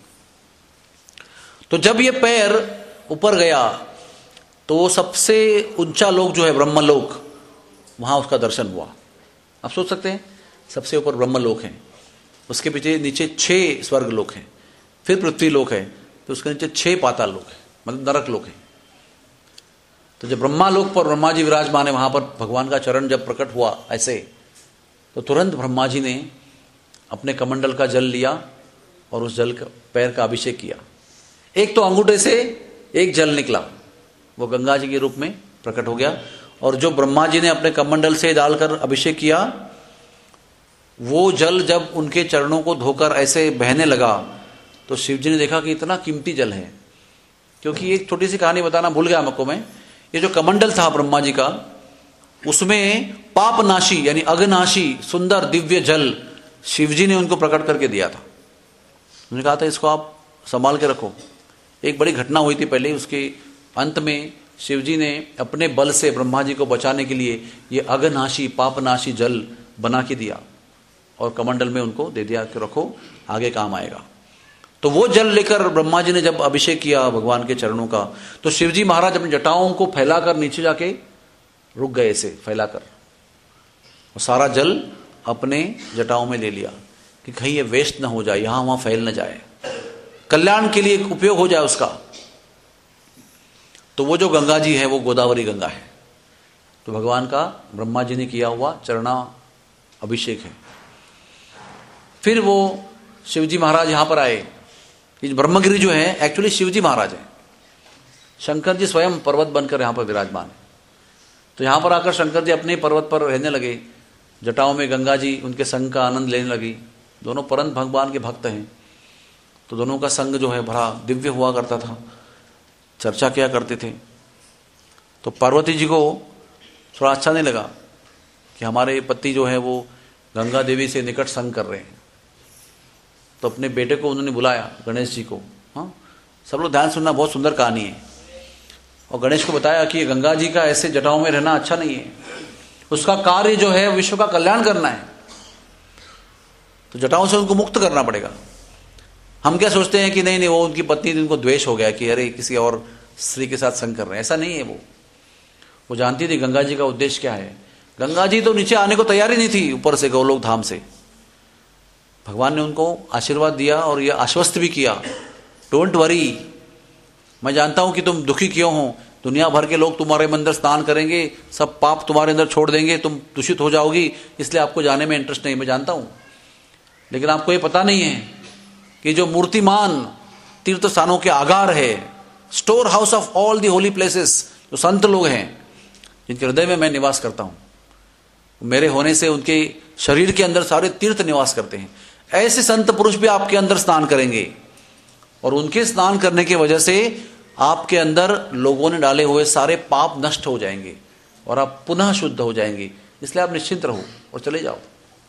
तो जब ये पैर ऊपर गया तो सबसे ऊंचा लोक जो है ब्रह्मलोक, वहां उसका दर्शन हुआ। आप सोच सकते हैं, सबसे ऊपर ब्रह्मलोक है, उसके पीछे नीचे 6 स्वर्ग लोक हैं, फिर पृथ्वी लोक है, फिर उसके नीचे 6 पाताल लोक है, मतलब नरक लोक है। तो जब ब्रह्मा लोक पर ब्रह्मा जी विराजमान है, वहां पर भगवान का चरण जब प्रकट हुआ ऐसे, तो तुरंत ब्रह्मा जी ने अपने कमंडल का जल लिया और उस जल का पैर का अभिषेक किया। एक तो अंगूठे से एक जल निकला, वो गंगा जी के रूप में प्रकट हो गया, और जो ब्रह्मा जी ने अपने कमंडल से डालकर अभिषेक किया, वो जल जब उनके चरणों को धोकर ऐसे बहने लगा, तो शिव जी ने देखा कि इतना कीमती जल है। क्योंकि एक छोटी सी कहानी बताना भूल गया आपको मैं, ये जो कमंडल था ब्रह्मा जी का, उसमें पापनाशी यानी अघनाशी सुंदर दिव्य जल शिव जी ने उनको प्रकट करके दिया था। उन्होंने कहा था इसको आप संभाल के रखो। एक बड़ी घटना हुई थी पहले, उसके अंत में शिव जी ने अपने बल से ब्रह्मा जी को बचाने के लिए ये अघनाशी पापनाशी जल बना के दिया और कमंडल में उनको दे दिया कि रखो, आगे काम आएगा। तो वो जल लेकर ब्रह्मा जी ने जब अभिषेक किया भगवान के चरणों का, तो शिवजी महाराज अपनी जटाओं को फैलाकर नीचे जाके रुक गए, ऐसे फैलाकर, और सारा जल अपने जटाओं में ले लिया कि कहीं ये वेस्ट ना हो जाए, यहां वहां फैल न जाए, कल्याण के लिए उपयोग हो जाए उसका। तो वो जो गंगा जी है वो गोदावरी गंगा है। तो भगवान का ब्रह्मा जी ने किया हुआ चरणा अभिषेक है। फिर वो शिवजी महाराज यहां पर आए। ये ब्रह्मगिरी जो है एक्चुअली शिवजी महाराज है, शंकर जी स्वयं पर्वत बनकर यहां पर विराजमान है। तो यहां पर आकर शंकर जी अपने पर्वत पर रहने लगे, जटाओं में गंगा जी उनके संग का आनंद लेने लगी। दोनों परम भगवान के भक्त हैं, तो दोनों का संग जो है बड़ा दिव्य हुआ करता था, चर्चा किया करते थे। तो पार्वती जी को थोड़ा अच्छा नहीं लगा कि हमारे पति जो है वो गंगा देवी से निकट संग कर रहे हैं, तो अपने बेटे को उन्होंने बुलाया, गणेश जी को। हाँ, सब लोग ध्यान सुनना, बहुत सुंदर कहानी है। और गणेश को बताया कि गंगा जी का ऐसे जटाओं में रहना अच्छा नहीं है, उसका कार्य जो है विश्व का कल्याण करना है, तो जटाओं से उनको मुक्त करना पड़ेगा। हम क्या सोचते हैं कि नहीं नहीं वो उनकी पत्नी, उनको द्वेष हो गया कि अरे किसी और स्त्री के साथ संग कर रहे हैं, ऐसा नहीं है। वो जानती थी गंगा जी का उद्देश्य क्या है। गंगा जी तो नीचे आने को तैयार ही नहीं थी, ऊपर से गोलोक धाम से। भगवान ने उनको आशीर्वाद दिया और यह आश्वस्त भी किया, डोंट वरी, मैं जानता हूं कि तुम दुखी क्यों हो, दुनिया भर के लोग तुम्हारे अंदर स्नान करेंगे, सब पाप तुम्हारे अंदर छोड़ देंगे, तुम दूषित हो जाओगी, इसलिए आपको जाने में इंटरेस्ट नहीं, मैं जानता हूं। लेकिन आपको ये पता नहीं है कि जो मूर्तिमान तीर्थ स्थानों के आगार है, store house of all the holy places, जो संत लोग हैं जिनके हृदय में मैं निवास करता हूं, मेरे होने से उनके शरीर के अंदर सारे तीर्थ निवास करते हैं। ऐसे संत पुरुष भी आपके अंदर स्नान करेंगे, और उनके स्नान करने की वजह से आपके अंदर लोगों ने डाले हुए सारे पाप नष्ट हो जाएंगे और आप पुनः शुद्ध हो जाएंगे। इसलिए आप निश्चिंत रहो और चले जाओ।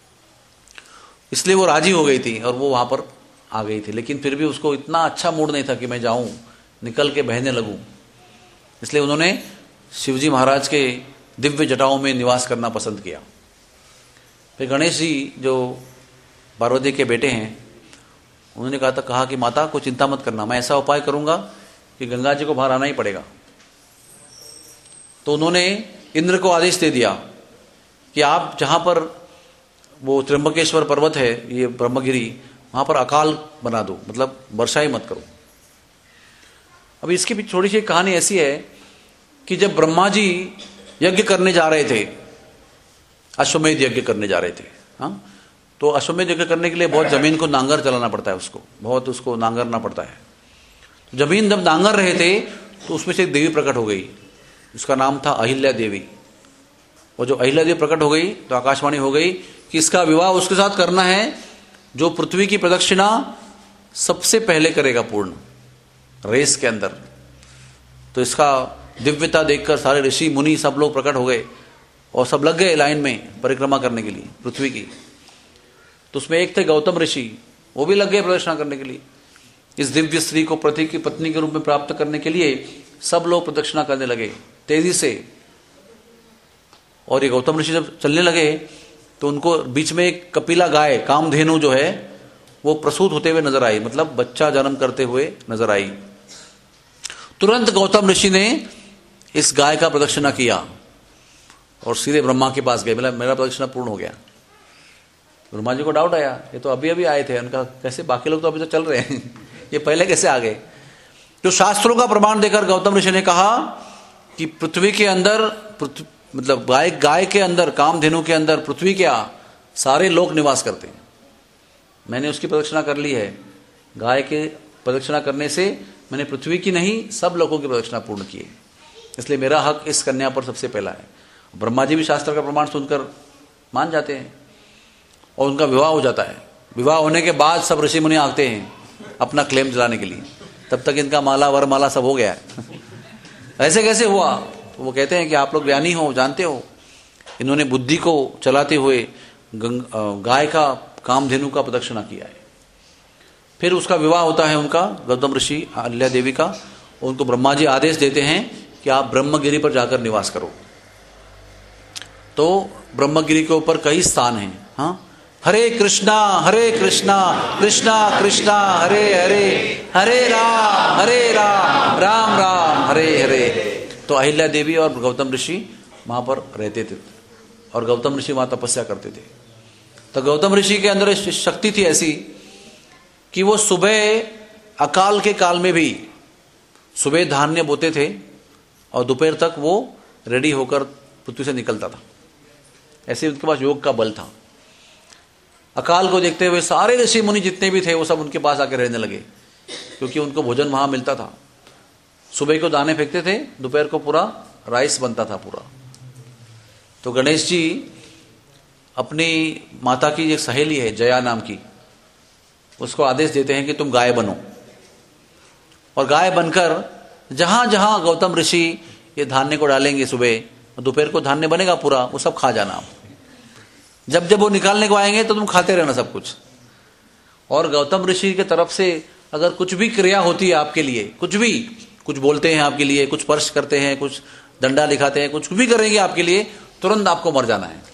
इसलिए वो राजी हो गई थी और वो वहां पर आ गई थी, लेकिन फिर भी उसको इतना अच्छा मूड नहीं था कि मैं जाऊं, निकल के बहने लगूं। इसलिए उन्होंने शिवजी महाराज के दिव्य जटाओं में निवास करना पसंद किया। फिर गणेश जी जो पार्वती के बेटे हैं, उन्होंने कहा कि माता को चिंता मत करना, मैं ऐसा उपाय करूंगा कि गंगा जी को बाहर आना ही पड़ेगा। तो उन्होंने इंद्र को आदेश दे दिया कि आप जहां पर वो त्र्यंबकेश्वर पर्वत है, ये ब्रह्मगिरी, वहां पर अकाल बना दो, मतलब वर्षा ही मत करो। अब इसकी भी थोड़ी सी कहानी ऐसी है कि जब ब्रह्मा जी यज्ञ करने जा रहे थे, अश्वमेध यज्ञ करने जा रहे थे, हाँ, तो अश्वमेध यज्ञ करने के लिए बहुत जमीन को नांगर चलाना पड़ता है, उसको बहुत उसको नांगरना पड़ता है। तो जमीन जब नांगर रहे थे तो उसमें से एक देवी प्रकट हो गई, उसका नाम था अहिल्या देवी। और जो अहिल्या देवी प्रकट हो गई तो आकाशवाणी हो गई कि इसका विवाह उसके साथ करना है जो पृथ्वी की प्रदक्षिणा सबसे पहले करेगा पूर्ण रेस के अंदर। तो इसका दिव्यता देखकर सारे ऋषि मुनि सब लोग प्रकट हो गए और सब लग गए लाइन में परिक्रमा करने के लिए पृथ्वी की। तो उसमें एक थे गौतम ऋषि, वो भी लग गए प्रदक्षिणा करने के लिए। इस दिव्य स्त्री को पृथ्वी की पत्नी के रूप में प्राप्त करने के लिए सब लोग प्रदक्षिणा करने लगे तेजी से। और ये गौतम ऋषि जब चलने लगे तो उनको बीच में एक कपिला गाय कामधेनु जो है वो प्रसूत होते हुए नजर आई, मतलब बच्चा जन्म करते हुए नजर आई। तुरंत गौतम ऋषि ने इस गाय का प्रदक्षिणा किया और सीधे ब्रह्मा के पास गए, बोला मेरा प्रदक्षिणा पूर्ण हो गया। ब्रह्मा जी को डाउट आया, ये तो अभी अभी आए थे, उनका कैसे, बाकी लोग तो अभी तो चल रहे हैं ये पहले कैसे आ गए। तो शास्त्रों का प्रमाण देकर गौतम ऋषि ने कहा कि पृथ्वी के अंदर, मतलब गाय के अंदर, कामधेनु के अंदर पृथ्वी क्या सारे लोग निवास करते हैं। मैंने उसकी प्रदक्षिणा कर ली है। गाय के प्रदक्षिणा करने से मैंने पृथ्वी की नहीं सब लोगों की प्रदक्षिणा पूर्ण की है, इसलिए मेरा हक इस कन्या पर सबसे पहला है। ब्रह्मा जी भी शास्त्र का प्रमाण सुनकर मान जाते हैं और उनका विवाह हो जाता है। विवाह होने के बाद सब ऋषि मुनि आते हैं अपना क्लेम चलाने के लिए, तब तक इनका माला वरमाला सब हो गया है ऐसे कैसे हुआ? तो वो कहते हैं कि आप लोग ज्ञानी हो, जानते हो, इन्होंने बुद्धि को चलाते हुए गाय का, कामधेनु का प्रदक्षिणा किया है। फिर उसका विवाह होता है उनका, गौतम ऋषि अहल्या देवी का। उनको ब्रह्मा जी आदेश देते हैं कि आप ब्रह्मगिरी पर जाकर निवास करो। तो ब्रह्मगिरी के ऊपर कई स्थान हैं। हाँ, हरे कृष्णा कृष्णा कृष्णा हरे हरे, हरे राम राम राम हरे हरे। तो अहिल्या देवी और गौतम ऋषि वहां पर रहते थे और गौतम ऋषि वहां तपस्या करते थे। तो गौतम ऋषि के अंदर शक्ति थी ऐसी कि वो सुबह अकाल के काल में भी सुबह धान्य बोते थे और दोपहर तक वो रेडी होकर पृथ्वी से निकलता था। ऐसे उनके पास योग का बल था। अकाल को देखते हुए सारे ऋषि मुनि जितने भी थे वो सब उनके पास आकर रहने लगे, क्योंकि उनको भोजन वहां मिलता था। सुबह को दाने फेंकते थे, दोपहर को पूरा राइस बनता था पूरा। तो गणेश जी अपनी माता की एक सहेली है जया नाम की, उसको आदेश देते हैं कि तुम गाय बनो, और गाय बनकर जहां जहां गौतम ऋषि ये धान्य को डालेंगे सुबह, दोपहर को धान्य बनेगा पूरा, वो सब खा जाना। जब जब वो निकालने को आएंगे तो तुम खाते रहना सब कुछ। और गौतम ऋषि के तरफ से अगर कुछ भी क्रिया होती है आपके लिए, कुछ बोलते हैं आपके लिए, कुछ स्पर्श करते हैं, कुछ डंडा दिखाते हैं, कुछ भी करेंगे आपके लिए, तुरंत आपको मर जाना है।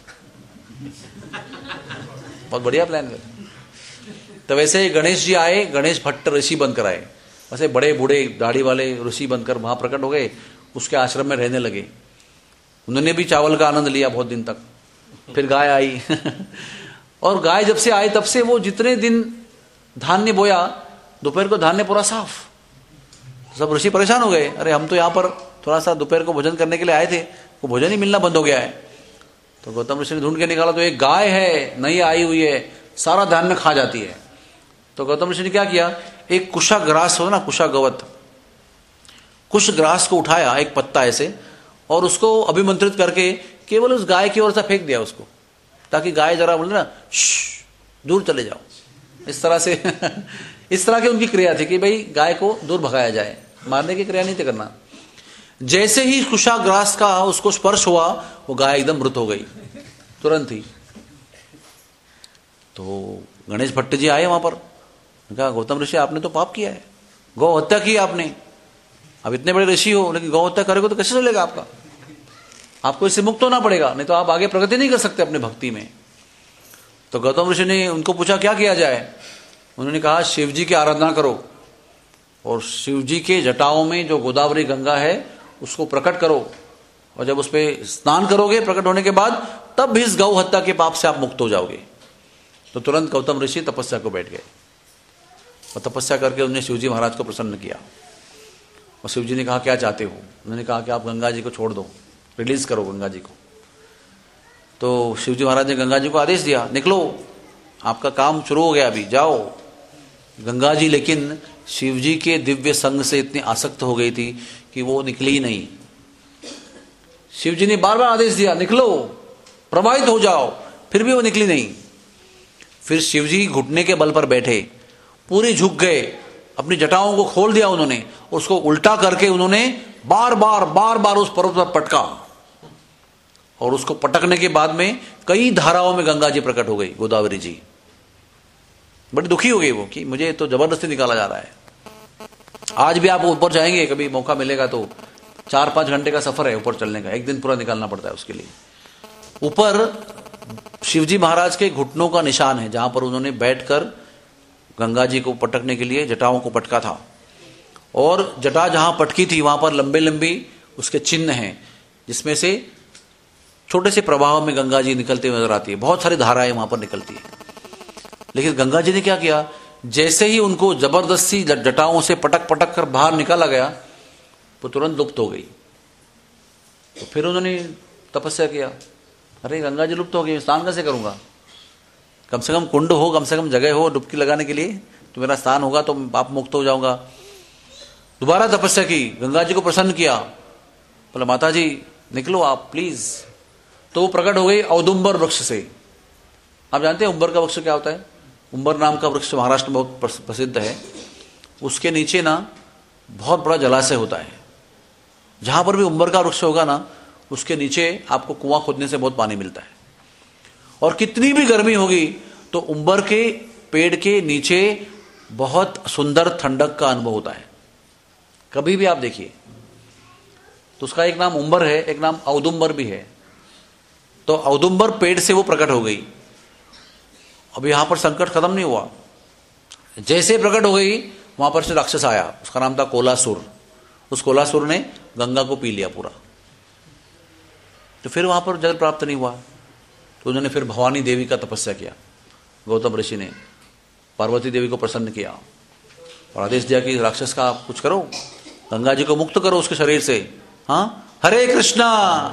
बहुत बढ़िया प्लान है। तो वैसे गणेश जी आए, गणेश भट्ट ऋषि बनकर आए, वैसे बड़े बूढ़े दाढ़ी वाले ऋषि बनकर वहां प्रकट हो गए, उसके आश्रम में रहने लगे। उन्होंने भी चावल का आनंद लिया बहुत दिन तक। फिर गाय आई और गाय जब से आई तब से वो जितने दिन धान्य बोया, दोपहर को धान्य पूरा साफ। सब ऋषि परेशान हो गए, अरे हम तो यहाँ पर थोड़ा सा दोपहर को भोजन करने के लिए आए थे, वो भोजन ही मिलना बंद हो गया है। तो गौतम ऋषि ने ढूंढ के निकाला तो एक गाय है, नई आई हुई है, सारा धान्य खा जाती है। तो गौतम ऋषि ने क्या किया, एक कुशा ग्रास हो ना, कुशा गवत, कुश ग्रास को उठाया, एक पत्ता ऐसे, और उसको अभिमंत्रित करके केवल उस गाय की ओर से फेंक दिया उसको, ताकि गाय जरा बोले ना दूर चले जाओ। इस तरह से इस तरह की उनकी क्रिया थी कि भाई गाय को दूर भगाया जाए, मारने की क्रिया नहीं थी करना। जैसे ही कुशाग्रास का उसको स्पर्श हुआ, वो गाय एकदम मृत हो गई तुरंत ही। तो गणेश भट्ट जी आए वहां पर, कहा गौतम ऋषि आपने तो पाप किया है, गौ हत्या की आपने। अब इतने बड़े ऋषि हो लेकिन गौ हत्या करोगे तो कैसे चलेगा आपका, आपको इससे मुक्त होना पड़ेगा, नहीं तो आप आगे प्रगति नहीं कर सकते अपने भक्ति में। तो गौतम ऋषि ने उनको पूछा क्या किया जाए। उन्होंने कहा शिव जी की आराधना करो और शिव जी के जटाओं में जो गोदावरी गंगा है उसको प्रकट करो, और जब उस पर स्नान करोगे प्रकट होने के बाद, तब भी इस गौ हत्या के पाप से आप मुक्त हो जाओगे। तो तुरंत गौतम ऋषि तपस्या को बैठ गए और तपस्या करके उन्होंने शिवजी महाराज को प्रसन्न किया। और शिवजी ने कहा क्या चाहते हो। उन्होंने कहा कि आप गंगा जी को छोड़ दो, रिलीज करो गंगा जी को। तो शिवजी महाराज ने गंगा जी को आदेश दिया, निकलो, आपका काम शुरू हो गया, अभी जाओ। गंगा जी लेकिन शिवजी के दिव्य संग से इतनी आसक्त हो गई थी कि वो निकली नहीं। शिवजी ने बार बार आदेश दिया, निकलो, प्रवाहित हो जाओ, फिर भी वो निकली नहीं। फिर शिवजी घुटने के बल पर बैठे, पूरे झुक गए, अपनी जटाओं को खोल दिया उन्होंने, उसको उल्टा करके उन्होंने बार बार उस पर्वत पर पटका, और उसको पटकने के बाद में कई धाराओं में गंगा जी प्रकट हो गई, गोदावरी जी। बड़ी दुखी हो गई वो कि मुझे तो जबरदस्ती निकाला जा रहा है। आज भी आप ऊपर जाएंगे, कभी मौका मिलेगा तो 4-5 घंटे का सफर है ऊपर चलने का, एक दिन पूरा निकालना पड़ता है उसके लिए। ऊपर शिवजी महाराज के घुटनों का निशान है, जहां पर उन्होंने बैठकर गंगा जी को पटकने के लिए जटाओं को पटका था, और जटा जहां पटकी थी वहां पर लंबे लंबी उसके चिन्ह हैं, जिसमें से छोटे से प्रवाह में गंगा जी निकलते हुए नजर आती है। बहुत सारी धाराएं वहां पर निकलती है। लेकिन गंगा जी ने क्या किया, जैसे ही उनको जबरदस्ती जटाओं से पटक पटक कर बाहर निकाला गया, वो तुरंत लुप्त हो गई। तो फिर उन्होंने तपस्या किया, अरे गंगा जी लुप्त हो गई, स्नान कैसे करूंगा? कम से कम कुंड हो, कम से कम जगह हो डुबकी लगाने के लिए, तो मेरा स्नान होगा तो पाप मुक्त हो जाऊंगा। दोबारा तपस्या की, गंगा जी को प्रसन्न किया, बोला माता जी निकलो आप प्लीज। तो वो प्रकट हो गई औदुंबर वृक्ष से। आप जानते हैं उंबर का वृक्ष क्या होता है? उंबर नाम का वृक्ष महाराष्ट्र में बहुत प्रसिद्ध है। उसके नीचे ना बहुत बड़ा जलाशय होता है। जहां पर भी उंबर का वृक्ष होगा ना, उसके नीचे आपको कुआं खोदने से बहुत पानी मिलता है। और कितनी भी गर्मी होगी तो उंबर के पेड़ के नीचे बहुत सुंदर ठंडक का अनुभव होता है। कभी भी आप देखिए तो उसका एक नाम उंबर है, एक नाम औदुंबर भी है। तो औदुंबर पेड़ से वो प्रकट हो गई। अब यहां पर संकट खत्म नहीं हुआ, जैसे प्रकट हो गई वहां पर से राक्षस आया, उसका नाम था कोलासुर। उस कोलासुर ने गंगा को पी लिया पूरा। तो फिर वहां पर जल प्राप्त नहीं हुआ, तो उन्होंने फिर भवानी देवी का तपस्या किया। गौतम ऋषि ने पार्वती देवी को प्रसन्न किया और आदेश दिया कि राक्षस का आप कुछ करो, गंगा जी को मुक्त करो उसके शरीर से। हाँ, हरे कृष्णा।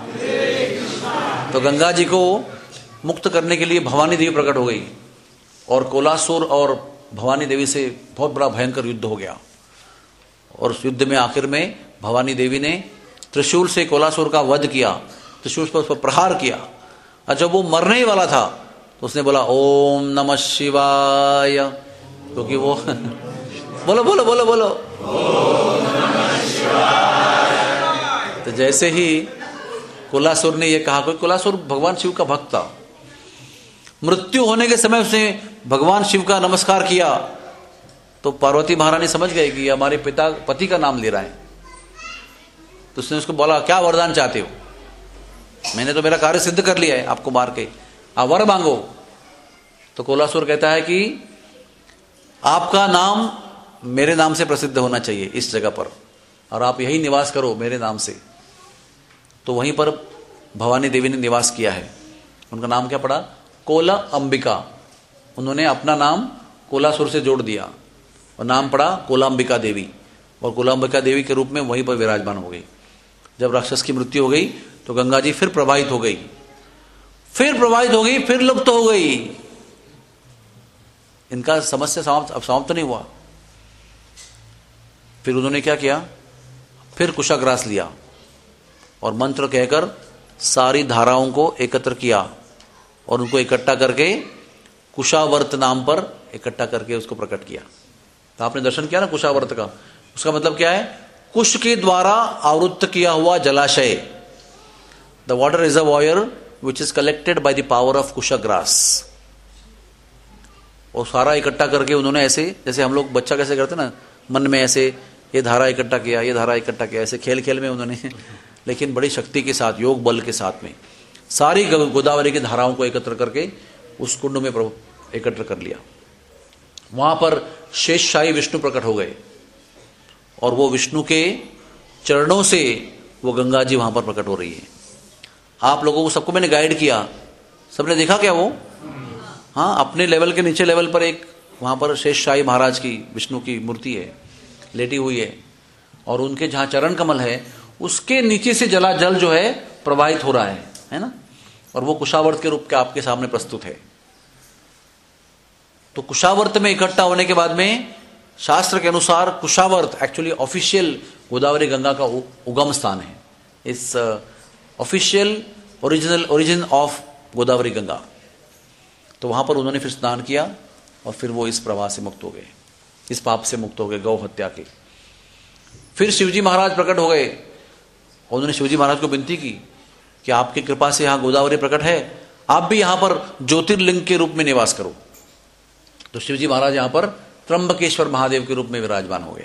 तो गंगा जी को मुक्त करने के लिए भवानी देवी प्रकट हो गई, और कोलासुर और भवानी देवी से बहुत बड़ा भयंकर युद्ध हो गया। और उस युद्ध में आखिर में भवानी देवी ने त्रिशूल से कोलासुर का वध किया, त्रिशूल पर उस पर प्रहार किया। और जब वो मरने ही वाला था तो उसने बोला ओम नमः शिवाय, क्योंकि वो बोलो बोलो बोलो बोलो ओम नमः शिवाय। तो जैसे ही कोलासुर ने यह कहा, कोई कोलासुर भगवान शिव का भक्त था, मृत्यु होने के समय उसने भगवान शिव का नमस्कार किया, तो पार्वती महारानी समझ गई कि हमारे पति का नाम ले रहा है। तो उसने उसको बोला क्या वरदान चाहते हो? मैंने तो मेरा कार्य सिद्ध कर लिया है आपको मार के, आप वर मांगो। तो कोलासुर कहता है कि आपका नाम मेरे नाम से प्रसिद्ध होना चाहिए इस जगह पर, और आप यही निवास करो मेरे नाम से। तो वहीं पर भवानी देवी ने निवास किया है। उनका नाम क्या पड़ा? कोला अंबिका। उन्होंने अपना नाम कोलासुर से जोड़ दिया और नाम पड़ा कोलांबिका देवी, और कोलांबिका देवी के रूप में वहीं पर विराजमान हो गई। जब राक्षस की मृत्यु हो गई तो गंगा जी फिर प्रवाहित हो गई, फिर लुप्त हो गई। इनका समस्या समाप्त नहीं हुआ। फिर उन्होंने क्या किया, फिर कुशाग्रास लिया और मंत्र कहकर सारी धाराओं को एकत्र किया और उनको इकट्ठा करके कुशावर्त नाम पर इकट्ठा करके उसको प्रकट किया। तो आपने दर्शन किया ना कुशावर्त का, उसका मतलब क्या है? कुश के द्वारा आवृत्त किया हुआ जलाशय, the water reservoir which is collected by the power of कुशाग्रास। और सारा इकट्ठा करके उन्होंने ऐसे, जैसे हम लोग बच्चा कैसे करते ना, मन में ऐसे ये धारा इकट्ठा किया, ये धारा इकट्ठा किया, ऐसे खेल खेल में उन्होंने लेकिन बड़ी शक्ति के साथ, योग बल के साथ में सारी गोदावरी की धाराओं को एकत्र करके उस कुंड में एकत्र कर लिया। वहां पर शेषशाही विष्णु प्रकट हो गए और वो विष्णु के चरणों से वो गंगा जी वहां पर प्रकट हो रही है। आप लोगों को सबको मैंने गाइड किया, सबने देखा क्या वो? हाँ, अपने लेवल के नीचे लेवल पर एक वहां पर शेषशाही महाराज की विष्णु की मूर्ति है, लेटी हुई है, और उनके जहां चरण कमल है उसके नीचे से जल जो है प्रवाहित हो रहा है ना, और वो कुशावर्त के रूप के आपके सामने प्रस्तुत है। तो कुशावर्त में इकट्ठा होने के बाद में शास्त्र के अनुसार कुशावर्त एक्चुअली ऑफिशियल गोदावरी गंगा का उगम स्थान है। इस official origin of Godavari Ganga. तो वहां पर उन्होंने फिर स्नान किया और फिर वो इस प्रवाह से मुक्त हो गए, इस पाप से मुक्त हो गए, गौ हत्या के। फिर शिवजी महाराज प्रकट हो गए और उन्होंने शिवजी महाराज को विनती की कि आपकी कृपा से यहाँ गोदावरी प्रकट है, आप भी यहाँ पर ज्योतिर्लिंग के रूप में निवास करो। तो शिवजी महाराज यहाँ पर त्र्यंबकेश्वर महादेव के रूप में विराजमान हो गए।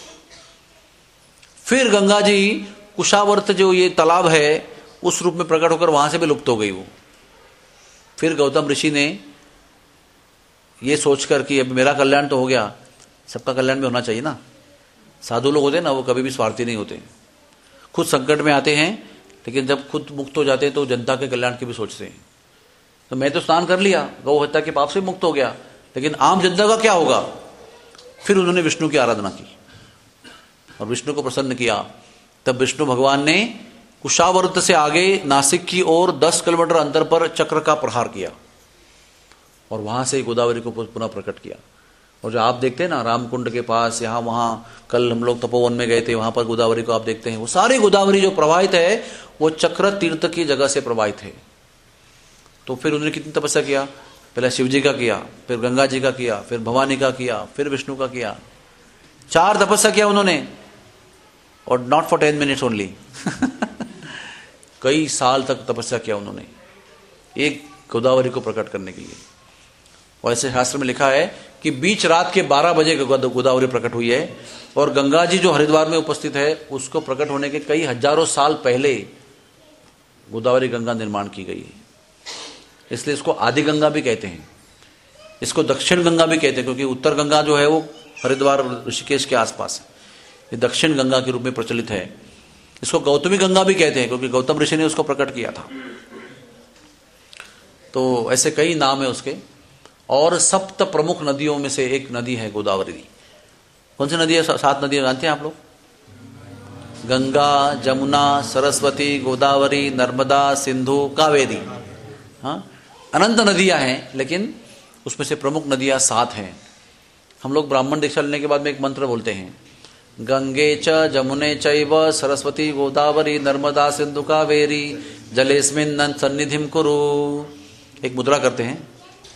फिर गंगा जी कुशावर्त जो ये तालाब है उस रूप में प्रकट होकर वहां से भी लुप्त हो गई वो। फिर गौतम ऋषि ने ये सोचकर कि अब मेरा कल्याण तो हो गया, सबका कल्याण भी होना चाहिए ना। साधु लोग होते हैं ना, वो कभी भी स्वार्थी नहीं होते, खुद संकट में आते हैं लेकिन जब खुद मुक्त हो जाते हैं तो जनता के कल्याण की भी सोचते हैं। तो मैं तो स्नान कर लिया, गौ हत्या के पाप से मुक्त हो गया, लेकिन आम जनता का क्या होगा। फिर उन्होंने विष्णु की आराधना की और विष्णु को प्रसन्न किया। तब विष्णु भगवान ने कुशावर्त से आगे नासिक की ओर 10 किलोमीटर अंतर पर चक्र का प्रहार किया और वहां से गोदावरी को पुनः प्रकट किया। और जो आप देखते हैं ना रामकुंड के पास, यहाँ वहाँ कल हम लोग तपोवन में गए थे, वहां पर गोदावरी को आप देखते हैं, वो सारी गोदावरी जो प्रवाहित है वो चक्र तीर्थ की जगह से प्रवाहित है। तो फिर उन्होंने कितनी तपस्या किया, पहले शिव जी का किया, फिर गंगा जी का किया, फिर भवानी का किया, फिर विष्णु का किया। 4 तपस्या किया उन्होंने, और नॉट फॉर 10 मिनट्स ओनली कई साल तक तपस्या किया उन्होंने एक गोदावरी को प्रकट करने के लिए। और ऐसे शास्त्र में लिखा है कि बीच रात के 12 बजे गोदावरी प्रकट हुई है और गंगा जी जो हरिद्वार में उपस्थित है उसको प्रकट होने के कई हजारों साल पहले गोदावरी गंगा निर्माण की गई है। इसलिए इसको आदि गंगा भी कहते हैं, इसको दक्षिण गंगा भी कहते हैं, क्योंकि उत्तर गंगा जो है वो हरिद्वार ऋषिकेश के आसपास है, ये दक्षिण गंगा के रूप में प्रचलित है। इसको गौतमी गंगा भी कहते हैं क्योंकि गौतम ऋषि ने उसको प्रकट किया था। तो ऐसे कई नाम है उसके। और 7 प्रमुख नदियों में से एक नदी है गोदावरी। कौन सी नदी है? 7 नदियां जानते हैं आप लोग? गंगा, जमुना, सरस्वती, गोदावरी, नर्मदा, सिंधु, कावेरी। हाँ, अनंत नदियां हैं, लेकिन उसमें से प्रमुख नदियां 7 हैं। हम लोग ब्राह्मण दीक्षा लेने के बाद में एक मंत्र बोलते हैं, गंगे च जमुने चैव सरस्वती गोदावरी नर्मदा सिंधु कावेरी जलेस्मिन् सन्निधिं कुरु। एक मुद्रा करते हैं,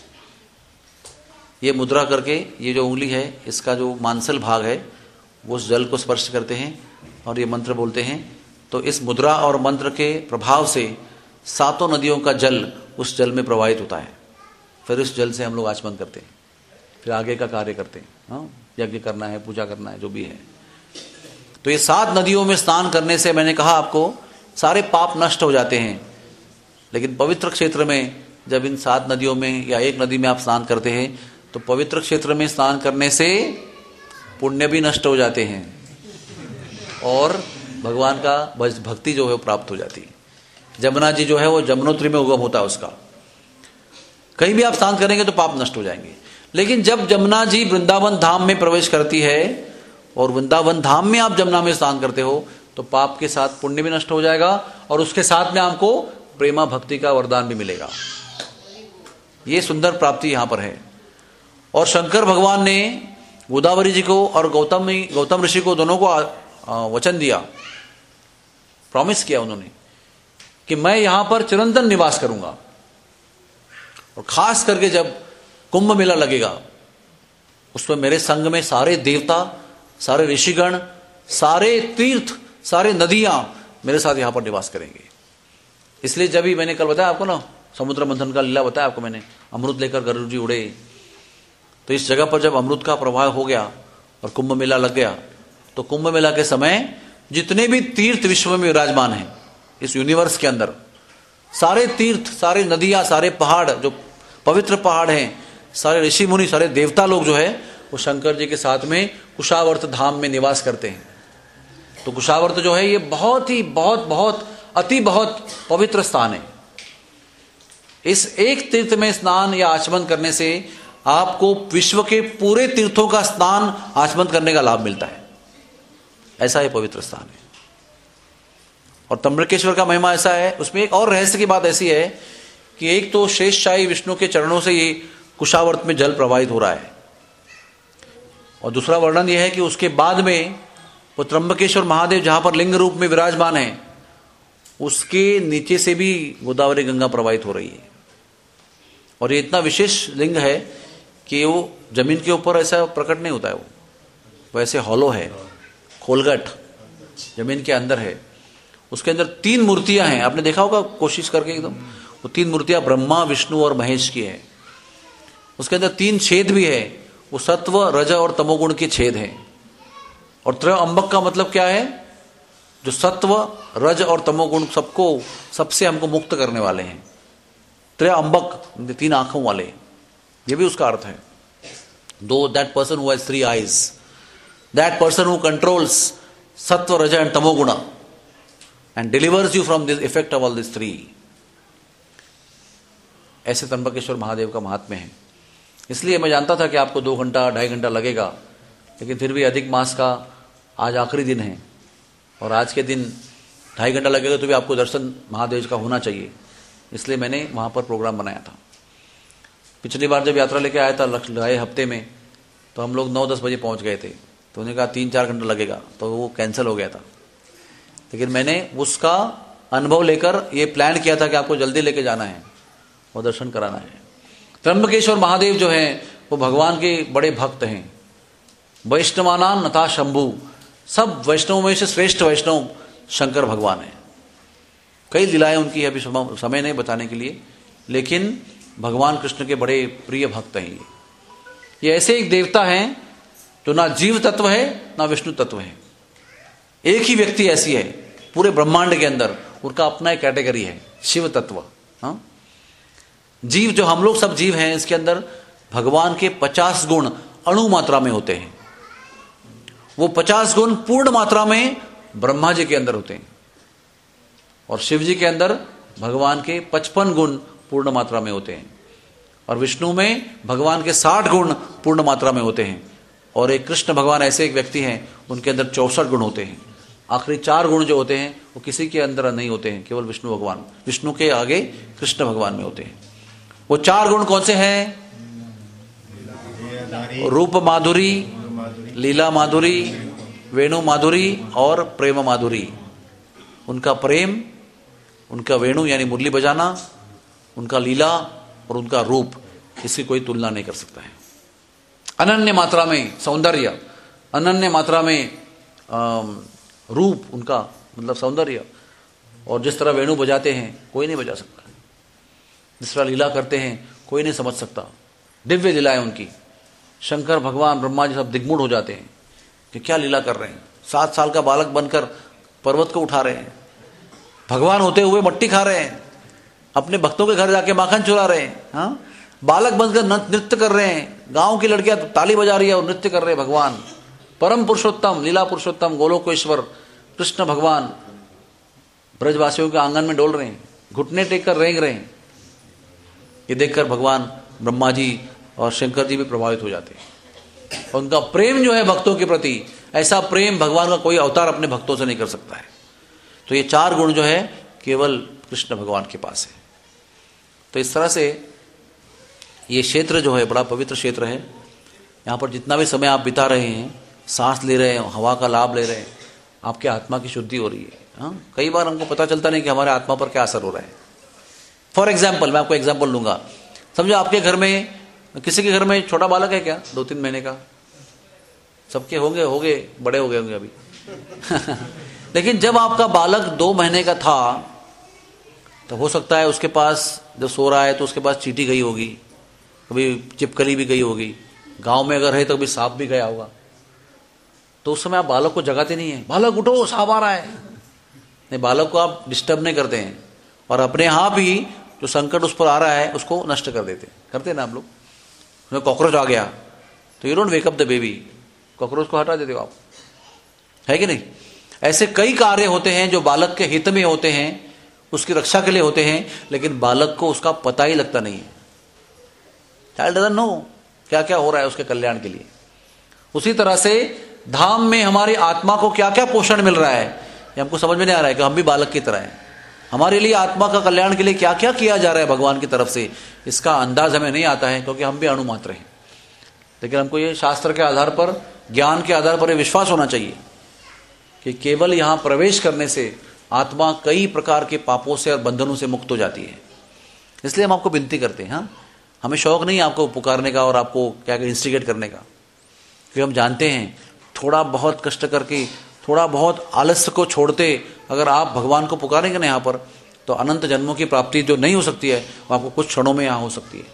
ये मुद्रा करके ये जो उंगली है इसका जो मांसल भाग है वो उस जल को स्पर्श करते हैं और ये मंत्र बोलते हैं। तो इस मुद्रा और मंत्र के प्रभाव से 7 नदियों का जल उस जल में प्रवाहित होता है। फिर उस जल से हम लोग आचमन करते हैं, फिर आगे का कार्य करते हैं। हाँ, यज्ञ करना है, पूजा करना है, जो भी है। तो ये 7 नदियों में स्नान करने से मैंने कहा आपको सारे पाप नष्ट हो जाते हैं। लेकिन पवित्र क्षेत्र में जब इन 7 नदियों में या एक नदी में आप स्नान करते हैं तो पवित्र क्षेत्र में स्नान करने से पुण्य भी नष्ट हो जाते हैं और भगवान का भक्ति जो है वो प्राप्त हो जाती है। जमुना जी जो है वो जमुनोत्री में उगम होता है उसका। कहीं भी आप स्नान करेंगे तो पाप नष्ट हो जाएंगे। लेकिन जब जमुना जी वृंदावन धाम में प्रवेश करती है और वृंदावन धाम में आप जमुना में स्नान करते हो तो पाप के साथ पुण्य भी नष्ट हो जाएगा और उसके साथ में आपको प्रेमा भक्ति का वरदान भी मिलेगा। ये सुंदर प्राप्ति यहां पर है। और शंकर भगवान ने गोदावरी जी को और गौतम ऋषि को दोनों को वचन दिया, प्रॉमिस किया उन्होंने कि मैं यहां पर चिरंतन निवास करूंगा। और खास करके जब कुंभ मेला लगेगा उसमें मेरे संग में सारे देवता, सारे ऋषिगण, सारे तीर्थ, सारे नदियां मेरे साथ यहां पर निवास करेंगे। इसलिए जब भी मैंने कल बताया आपको ना, समुद्र मंथन का लीला बताया आपको मैंने, अमृत लेकर गरुड़ जी उड़े। तो इस जगह पर जब अमृत का प्रवाह हो गया और कुंभ मेला लग गया तो कुंभ मेला के समय जितने भी तीर्थ विश्व में विराजमान हैं इस यूनिवर्स के अंदर, सारे तीर्थ, सारे नदियां, सारे पहाड़ जो पवित्र पहाड़ हैं, सारे ऋषि मुनि, सारे देवता लोग जो है वो शंकर जी के साथ में कुशावर्त धाम में निवास करते हैं। तो कुशावर्त जो है ये बहुत ही बहुत अति बहुत पवित्र स्थान है। इस एक तीर्थ में स्नान या आचमन करने से आपको विश्व के पूरे तीर्थों का स्नान आचमन करने का लाभ मिलता है। ऐसा ये पवित्र स्थान है। और त्र्यंबकेश्वर का महिमा ऐसा है, उसमें एक और रहस्य की बात ऐसी है कि एक तो शेषशाही विष्णु के चरणों से ये कुशावर्त में जल प्रवाहित हो रहा है और दूसरा वर्णन यह है कि उसके बाद में वो त्र्यंबकेश्वर महादेव जहां पर लिंग रूप में विराजमान है उसके नीचे से भी गोदावरी गंगा प्रवाहित हो रही है। और ये इतना विशेष लिंग है कि वो जमीन के ऊपर ऐसा प्रकट नहीं होता है, वो वैसे हॉलो है, खोलगट जमीन के अंदर है। उसके अंदर 3 मूर्तियां हैं, आपने देखा होगा कोशिश करके एकदम, वो 3 मूर्तियां ब्रह्मा विष्णु और महेश की है। उसके अंदर 3 छेद भी है, वो सत्व रज और तमोगुण के छेद हैं। और त्रय अंबक का मतलब क्या है? जो सत्व रज और तमोगुण सबसे हमको मुक्त करने वाले हैं। त्रय अंबक 3 आंखों वाले, ये भी उसका अर्थ है। दो that person who has 3 eyes, that person who controls sattva raja and tamoguna and delivers you from this effect of all this 3। ऐसे त्र्यंबकेश्वर महादेव का महात्म्य है। इसलिए मैं जानता था कि आपको 2 घंटा 2.5 घंटा लगेगा, लेकिन फिर भी अधिक मास का आज आखिरी दिन है और आज के दिन 2.5 घंटा लगेगा तो भी आपको दर्शन महादेव का होना चाहिए, इसलिए मैंने वहाँ पर प्रोग्राम बनाया था। पिछली बार जब यात्रा लेके आया था नए हफ्ते में, तो हम लोग 9-10 बजे पहुँच गए थे, तो उन्होंने कहा 3-4 घंटा लगेगा, तो वो कैंसिल हो गया था। लेकिन मैंने उसका अनुभव लेकर ये प्लान किया था कि आपको जल्दी लेके जाना है और दर्शन कराना है। त्र्यंबकेश्वर महादेव जो हैं वो भगवान के बड़े भक्त हैं। वैष्णवानां नथा शंभु, सब वैष्णवों में से श्रेष्ठ वैष्णव शंकर भगवान हैं। कई लीलाएं उनकी अभी समय नहीं बताने के लिए, लेकिन भगवान कृष्ण के बड़े प्रिय भक्त हैं। ये ऐसे एक देवता हैं जो ना जीव तत्व है ना विष्णु तत्व है, एक ही व्यक्ति ऐसी है पूरे ब्रह्मांड के अंदर, उनका अपना एक कैटेगरी है शिव तत्व। हाँ, जीव जो हम लोग सब जीव हैं, इसके अंदर भगवान के 50 गुण अणु मात्रा में होते हैं। वो 50 गुण पूर्ण मात्रा में ब्रह्मा जी के अंदर होते हैं और शिव जी के अंदर भगवान के 55 गुण पूर्ण मात्रा में होते हैं और विष्णु में भगवान के 60 गुण पूर्ण मात्रा में होते हैं। और एक कृष्ण भगवान ऐसे एक व्यक्ति हैं, उनके अंदर 64 गुण होते हैं। आखिरी 4 गुण जो होते हैं वो किसी के अंदर नहीं होते हैं, केवल विष्णु भगवान, विष्णु के आगे कृष्ण भगवान में होते हैं। वो 4 गुण कौन से हैं? रूप माधुरी, लीला माधुरी, वेणु माधुरी और प्रेम माधुरी। उनका प्रेम, उनका वेणु यानी मुरली बजाना, उनका लीला और उनका रूप, इसकी कोई तुलना नहीं कर सकता है। अनन्य मात्रा में सौंदर्य, अनन्य मात्रा में रूप, उनका मतलब सौंदर्य, और जिस तरह वेणु बजाते हैं कोई नहीं बजा सकता, जिस तरह लीला करते हैं कोई नहीं समझ सकता। दिव्य लीला है उनकी। शंकर भगवान ब्रह्मा जी सब दिग्मूढ़ हो जाते हैं कि क्या लीला कर रहे हैं। 7 साल का बालक बनकर पर्वत को उठा रहे हैं, भगवान होते हुए मट्टी खा रहे हैं, अपने भक्तों के घर जाके माखन चुरा रहे हैं। हाँ, बालक बनकर नृत्य कर रहे हैं, गांव की लड़कियां ताली बजा रही है और नृत्य कर रहे हैं। भगवान परम पुरुषोत्तम, लीला पुरुषोत्तम, गोलोकेश्वर कृष्ण भगवान ब्रजवासियों के आंगन में डोल रहे हैं, घुटने टेक कर रेंग रहे हैं। ये देखकर भगवान ब्रह्मा जी और शंकर जी भी प्रभावित हो जाते हैं। और उनका प्रेम जो है भक्तों के प्रति, ऐसा प्रेम भगवान का कोई अवतार अपने भक्तों से नहीं कर सकता है। तो ये 4 गुण जो है केवल कृष्ण भगवान के पास है। तो इस तरह से ये क्षेत्र जो है बड़ा पवित्र क्षेत्र है। यहाँ पर जितना भी समय आप बिता रहे हैं, सांस ले रहे हैं, हवा का लाभ ले रहे हैं, आपके आत्मा की शुद्धि हो रही है। हाँ, कई बार हमको पता चलता नहीं कि हमारे आत्मा पर क्या असर हो रहा है। फॉर एग्जाम्पल, मैं आपको एग्जाम्पल लूंगा। समझो आपके घर में, किसी के घर में छोटा बालक है क्या, 2-3 महीने का? सबके होंगे, बड़े हो गए होंगे अभी लेकिन जब आपका बालक 2 महीने का था, तो हो सकता है उसके पास जब सो रहा है तो उसके पास चींटी गई होगी, कभी चिपकली भी गई होगी, गांव में अगर है तो कभी सांप भी गया होगा। तो उस समय आप बालक को जगाते नहीं है, बालक उठो सांप आ रहा है। नहीं, बालक को आप डिस्टर्ब नहीं करते हैं और अपने आप ही जो संकट उस पर आ रहा है उसको नष्ट कर देते हैं। करते हैं ना आप लोग। उसमें कॉकरोच आ गया तो you don't wake up the baby, cockroach को हटा देते हो आप, है कि नहीं? ऐसे कई कार्य होते हैं जो बालक के हित में होते हैं, उसकी रक्षा के लिए होते हैं, लेकिन बालक को उसका पता ही लगता नहीं है। चाइल्ड डजंट नो क्या क्या हो रहा है उसके कल्याण के लिए। उसी तरह से धाम में हमारी आत्मा को क्या क्या पोषण मिल रहा है, ये हमको समझ में नहीं आ रहा है कि हम भी बालक की तरह हैं। हमारे लिए आत्मा का कल्याण के लिए क्या क्या किया जा रहा है भगवान की तरफ से, इसका अंदाज हमें नहीं आता है, क्योंकि हम भी अणु मात्र हैं। लेकिन हमको ये शास्त्र के आधार पर, ज्ञान के आधार पर ये विश्वास होना चाहिए कि केवल यहाँ प्रवेश करने से आत्मा कई प्रकार के पापों से और बंधनों से मुक्त हो जाती है। इसलिए हम आपको विनती करते हैं, हाँ, हमें शौक नहीं आपको पुकारने का और आपको क्या इंस्टिगेट करने का, क्योंकि हम जानते हैं थोड़ा बहुत कष्ट करके, थोड़ा बहुत आलस्य को छोड़ते अगर आप भगवान को पुकारेंगे ना यहाँ पर, तो अनंत जन्मों की प्राप्ति जो नहीं हो सकती है वो आपको कुछ क्षणों में यहाँ हो सकती है।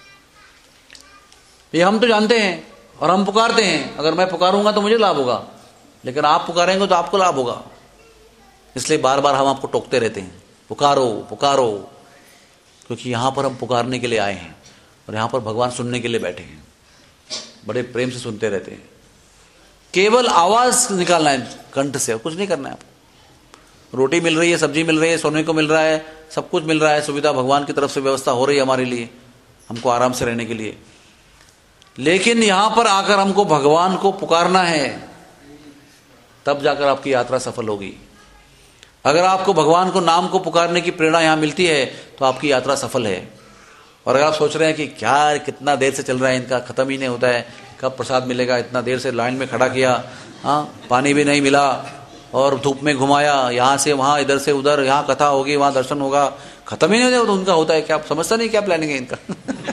ये हम तो जानते हैं और हम पुकारते हैं, अगर मैं पुकारूंगा तो मुझे लाभ होगा, लेकिन आप पुकारेंगे तो आपको लाभ होगा। इसलिए बार बार हम आपको टोकते रहते हैं, पुकारो पुकारो, क्योंकि यहाँ पर हम पुकारने के लिए आए हैं और यहाँ पर भगवान सुनने के लिए बैठे हैं। बड़े प्रेम से सुनते रहते हैं, केवल आवाज निकालना है कंठ से और कुछ नहीं करना है आपको। रोटी मिल रही है, सब्जी मिल रही है, सोने को मिल रहा है, सब कुछ मिल रहा है, सुविधा भगवान की तरफ से व्यवस्था हो रही है हमारे लिए, हमको आराम से रहने के लिए। लेकिन यहां पर आकर हमको भगवान को पुकारना है, तब जाकर आपकी यात्रा सफल होगी। अगर आपको भगवान को नाम को पुकारने की प्रेरणा यहां मिलती है तो आपकी यात्रा सफल है। और अगर आप सोच रहे हैं कि क्या कितना देर से चल रहा है, इनका खत्म ही नहीं होता है, कब प्रसाद मिलेगा, इतना देर से लाइन में खड़ा किया, पानी भी नहीं मिला और धूप में घुमाया, यहाँ से वहाँ, इधर से उधर, यहाँ कथा होगी, वहाँ दर्शन होगा, खत्म ही नहीं होता, तो उनका होता है क्या? आप समझता नहीं क्या प्लानिंग है इनका?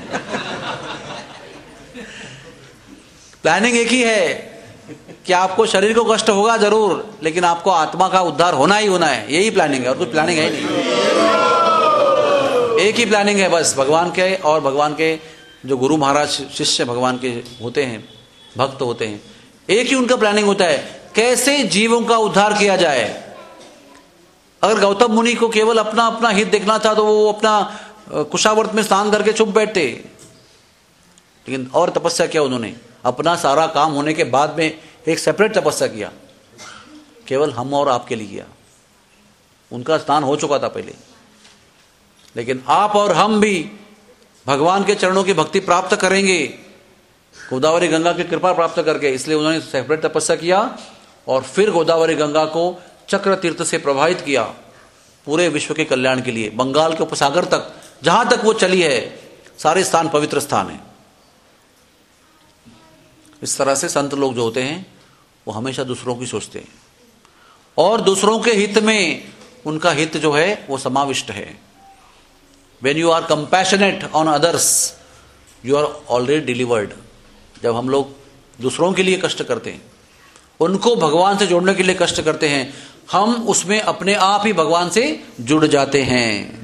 प्लानिंग एक ही है कि आपको शरीर को कष्ट होगा जरूर, लेकिन आपको आत्मा का उद्धार होना ही होना है, यही प्लानिंग है, और कुछ प्लानिंग है नहीं। एक ही प्लानिंग है बस, भगवान के और भगवान के जो गुरु महाराज शिष्य भगवान के होते हैं, भक्त होते हैं, एक ही उनका प्लानिंग होता है, कैसे जीवों का उद्धार किया जाए। अगर गौतम मुनि को केवल अपना अपना हित देखना था तो वो अपना कुशावर्त में स्नान करके चुप बैठते, लेकिन और तपस्या किया उन्होंने, अपना सारा काम होने के बाद में एक सेपरेट तपस्या किया, केवल हम और आपके लिए किया। उनका स्नान हो चुका था पहले, लेकिन आप और हम भी भगवान के चरणों की भक्ति प्राप्त करेंगे गोदावरी गंगा की कृपा प्राप्त करके, इसलिए उन्होंने सेपरेट तपस्या किया और फिर गोदावरी गंगा को चक्र तीर्थ से प्रवाहित किया पूरे विश्व के कल्याण के लिए। बंगाल के उपसागर तक जहां तक वो चली है, सारे स्थान पवित्र स्थान है। इस तरह से संत लोग जो होते हैं वो हमेशा दूसरों की सोचते हैं और दूसरों के हित में उनका हित जो है वो समाविष्ट है। When you are compassionate on others, you are already delivered. जब हम लोग दूसरों के लिए कष्ट करते हैं, उनको भगवान से जोड़ने के लिए कष्ट करते हैं, हम उसमें अपने आप ही भगवान से जुड़ जाते हैं।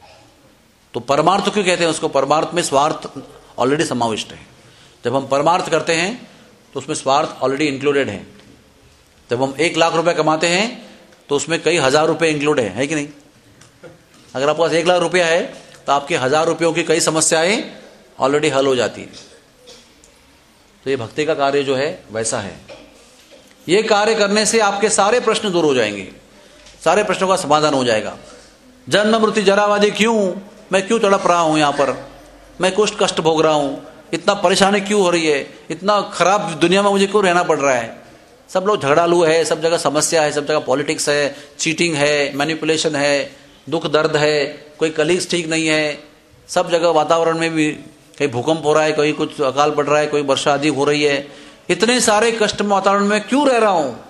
तो परमार्थ क्यों कहते हैं उसको? परमार्थ में स्वार्थ ऑलरेडी समाविष्ट है। जब हम परमार्थ करते हैं तो उसमें स्वार्थ ऑलरेडी इंक्लूडेड है। जब हम 1 लाख रुपए कमाते हैं तो उसमें कई हजार रुपए इंक्लूड है कि नहीं? अगर आपके पास 1 लाख रुपया है तो आपके 1000 रुपयों की कई समस्याएं ऑलरेडी हल हो जाती है। तो ये भक्ति का कार्य जो है वैसा है। ये कार्य करने से आपके सारे प्रश्न दूर हो जाएंगे, सारे प्रश्नों का समाधान हो जाएगा। जन्म मृत्यु जरावादी क्यों, मैं क्यों तड़प रहा हूं, यहाँ पर मैं कुछ कष्ट भोग रहा हूं, इतना परेशानी क्यों हो रही है, इतना खराब दुनिया में मुझे क्यों रहना पड़ रहा है। सब लोग झगड़ालू है, सब जगह समस्या है, सब जगह पॉलिटिक्स है, चीटिंग है, मैनिपुलेशन है, दुख दर्द है, कोई कलीग्स ठीक नहीं है, सब जगह वातावरण में भी कहीं भूकंप हो रहा है, कहीं कुछ अकाल पड़ रहा है, कोई वर्षा अधिक हो रही है, इतने सारे कष्ट में वातावरण में क्यों रह रहा हूं?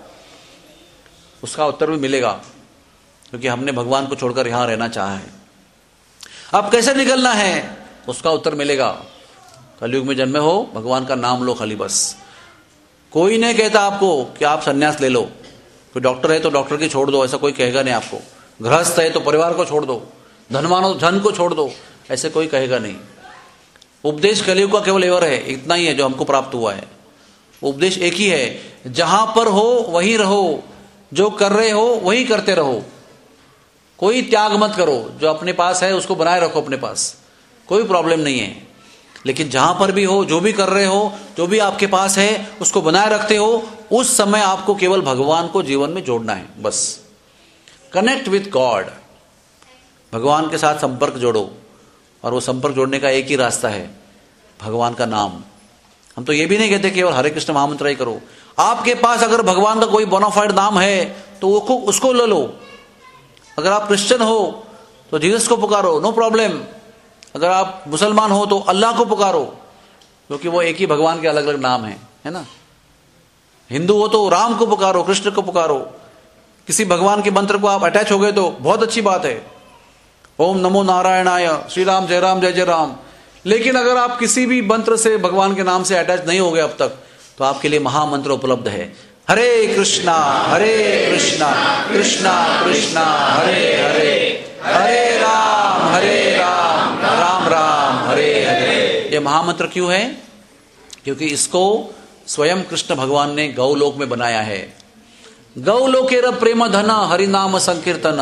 उसका उत्तर भी मिलेगा, क्योंकि हमने भगवान को छोड़कर यहां रहना चाहा है। अब कैसे निकलना है उसका उत्तर मिलेगा। कलयुग में जन्मे हो, भगवान का नाम लो खाली बस। कोई नहीं कहता आपको कि आप संन्यास ले लो, कोई डॉक्टर है तो डॉक्टर की छोड़ दो, ऐसा कोई कहेगा नहीं आपको। गृहस्थ है तो परिवार को छोड़ दो, धनवान हो धन को छोड़ दो, ऐसे कोई कहेगा नहीं। उपदेश कलयुग का केवल एवर है, इतना ही है जो हमको प्राप्त हुआ है। उपदेश एक ही है, जहां पर हो वहीं रहो, जो कर रहे हो वही करते रहो, कोई त्याग मत करो, जो अपने पास है उसको बनाए रखो अपने पास, कोई प्रॉब्लम नहीं है। लेकिन जहां पर भी हो, जो भी कर रहे हो, जो भी आपके पास है उसको बनाए रखते हो, उस समय आपको केवल भगवान को जीवन में जोड़ना है बस। कनेक्ट विथ गॉड, भगवान के साथ संपर्क जोड़ो, और वो संपर्क जोड़ने का एक ही रास्ता है, भगवान का नाम। हम तो ये भी नहीं कहते केवल हरे कृष्ण महामंत्र ही करो। आपके पास अगर भगवान का कोई बोनाफाइड नाम है तो वो उसको ले लो। अगर आप क्रिश्चियन हो तो जीसस को पुकारो, नो प्रॉब्लम। अगर आप मुसलमान हो तो अल्लाह को पुकारो, क्योंकि वो एक ही भगवान के अलग अलग नाम है ना। हिंदू हो तो राम को पुकारो, कृष्ण को पुकारो। किसी भगवान के मंत्र को आप अटैच हो गए तो बहुत अच्छी बात है, ओम नमो नारायणाय, श्री राम जय जय राम। लेकिन अगर आप किसी भी मंत्र से भगवान के नाम से अटैच नहीं हो गए अब तक, तो आपके लिए महामंत्र उपलब्ध है। हरे कृष्णा कृष्णा कृष्णा हरे हरे, हरे राम राम राम हरे हरे। ये महामंत्र क्यों है? क्योंकि इसको स्वयं कृष्ण भगवान ने गौलोक में बनाया है। गौलोकेर प्रेम धन हरिनाम संकीर्तन।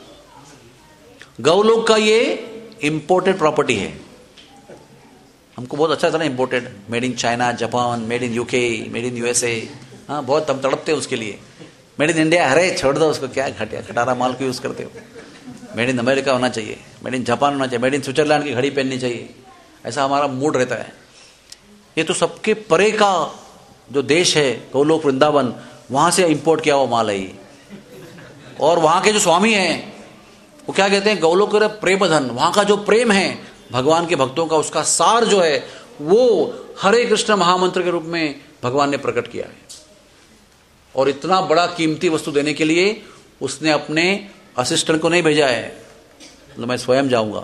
गौलोक का ये इंपोर्टेड प्रॉपर्टी है, हमको बहुत अच्छा था ना, imported, made in China, Japan, made in UK, made in USA. हाँ, बहुत हम तड़पते हैं उसके लिए। मेड इन इंडिया, अरे छोड़ दो उसको, क्या घटिया खटारा माल को यूज करते हो। मेड इन अमेरिका होना चाहिए, मेड इन जापान होना चाहिए, मेड इन स्विट्जरलैंड की घड़ी पहननी चाहिए, ऐसा हमारा मूड रहता है। ये तो सबके परे का जो देश है गौलोक वृंदावन, वहां से इंपोर्ट किया हुआ माल है। और वहां के जो स्वामी हैं वो क्या कहते हैं? गौलोक प्रेम धन। वहां का जो प्रेम है भगवान के भक्तों का, उसका सार जो है वो हरे कृष्ण महामंत्र के रूप में भगवान ने प्रकट किया है। और इतना बड़ा कीमती वस्तु देने के लिए उसने अपने असिस्टेंट को नहीं भेजा है, मतलब मैं स्वयं जाऊंगा।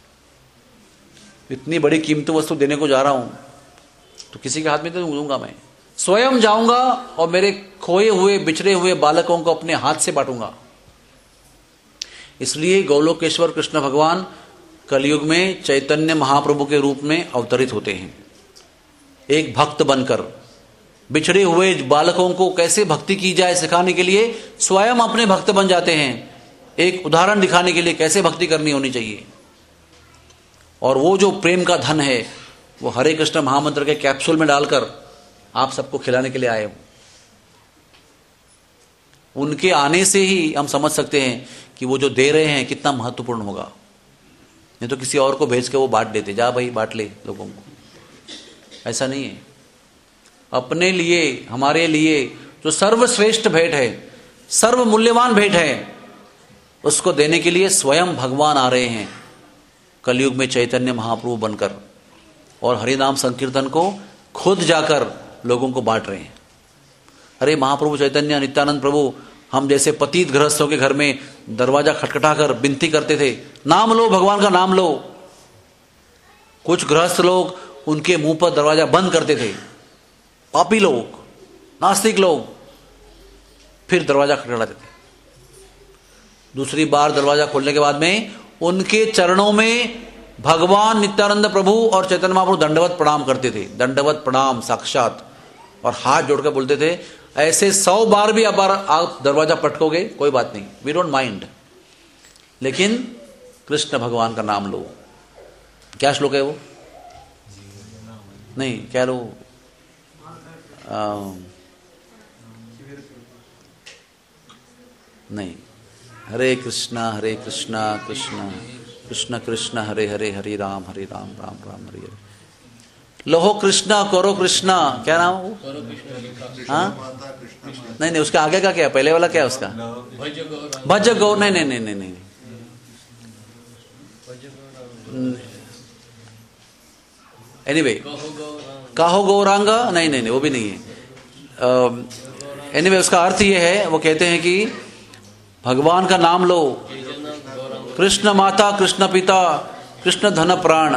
इतनी बड़ी कीमती वस्तु देने को जा रहा हूं तो किसी के हाथ में तो दूंगा, मैं स्वयं जाऊंगा और मेरे खोए हुए बिछड़े हुए बालकों को अपने हाथ से बांटूंगा। इसलिए गौलोकेश्वर कृष्ण भगवान कलयुग में चैतन्य महाप्रभु के रूप में अवतरित होते हैं। एक भक्त बनकर बिछड़े हुए बालकों को कैसे भक्ति की जाए सिखाने के लिए स्वयं अपने भक्त बन जाते हैं, एक उदाहरण दिखाने के लिए कैसे भक्ति करनी होनी चाहिए। और वो जो प्रेम का धन है वो हरे कृष्ण महामंत्र के कैप्सूल में डालकर आप सबको खिलाने के लिए आए हो। उनके आने से ही हम समझ सकते हैं कि वो जो दे रहे हैं कितना महत्वपूर्ण होगा। नहीं तो किसी और को भेज के वो बांट देते, जा भाई बांट ले लोगों को, ऐसा नहीं है। अपने लिए, हमारे लिए जो सर्वश्रेष्ठ भेंट है, सर्व मूल्यवान भेंट है, उसको देने के लिए स्वयं भगवान आ रहे हैं कलयुग में चैतन्य महाप्रभु बनकर, और हरिनाम संकीर्तन को खुद जाकर लोगों को बांट रहे हैं। अरे महाप्रभु चैतन्य नित्यानंद प्रभु हम जैसे पतित गृहस्थों के घर में दरवाजा खटखटाकर विनती करते थे, नाम लो, भगवान का नाम लो। कुछ गृहस्थ लोग उनके मुंह पर दरवाजा बंद करते थे, पापी लोग, नास्तिक लोग, फिर दरवाजा खटखटाते थे। दूसरी बार दरवाजा खोलने के बाद में उनके चरणों में भगवान नित्यानंद प्रभु और चैतन्य महाप्रभु दंडवत प्रणाम करते थे, दंडवत प्रणाम साक्षात, और हाथ जोड़कर बोलते थे ऐसे 100 बार भी आप दरवाजा पटकोगे कोई बात नहीं, वी डोंट माइंड, लेकिन कृष्ण भगवान का नाम लो। क्या श्लोक है वो? नहीं, क्या लो, नहीं, हरे कृष्णा कृष्ण कृष्ण कृष्ण हरे हरे, हरे राम राम राम हरे हरे। लोहो कृष्णा करो कृष्णा, क्या नाम वो? हाँ, नहीं, उसके आगे का क्या, पहले वाला क्या है उसका? भज गौ, नहीं, एनीवे, काहो गौरांगा, नहीं, वो भी नहीं है। एनीवे, उसका अर्थ ये है, वो कहते हैं कि भगवान का नाम लो, कृष्ण माता, कृष्ण पिता, कृष्ण धन प्राण,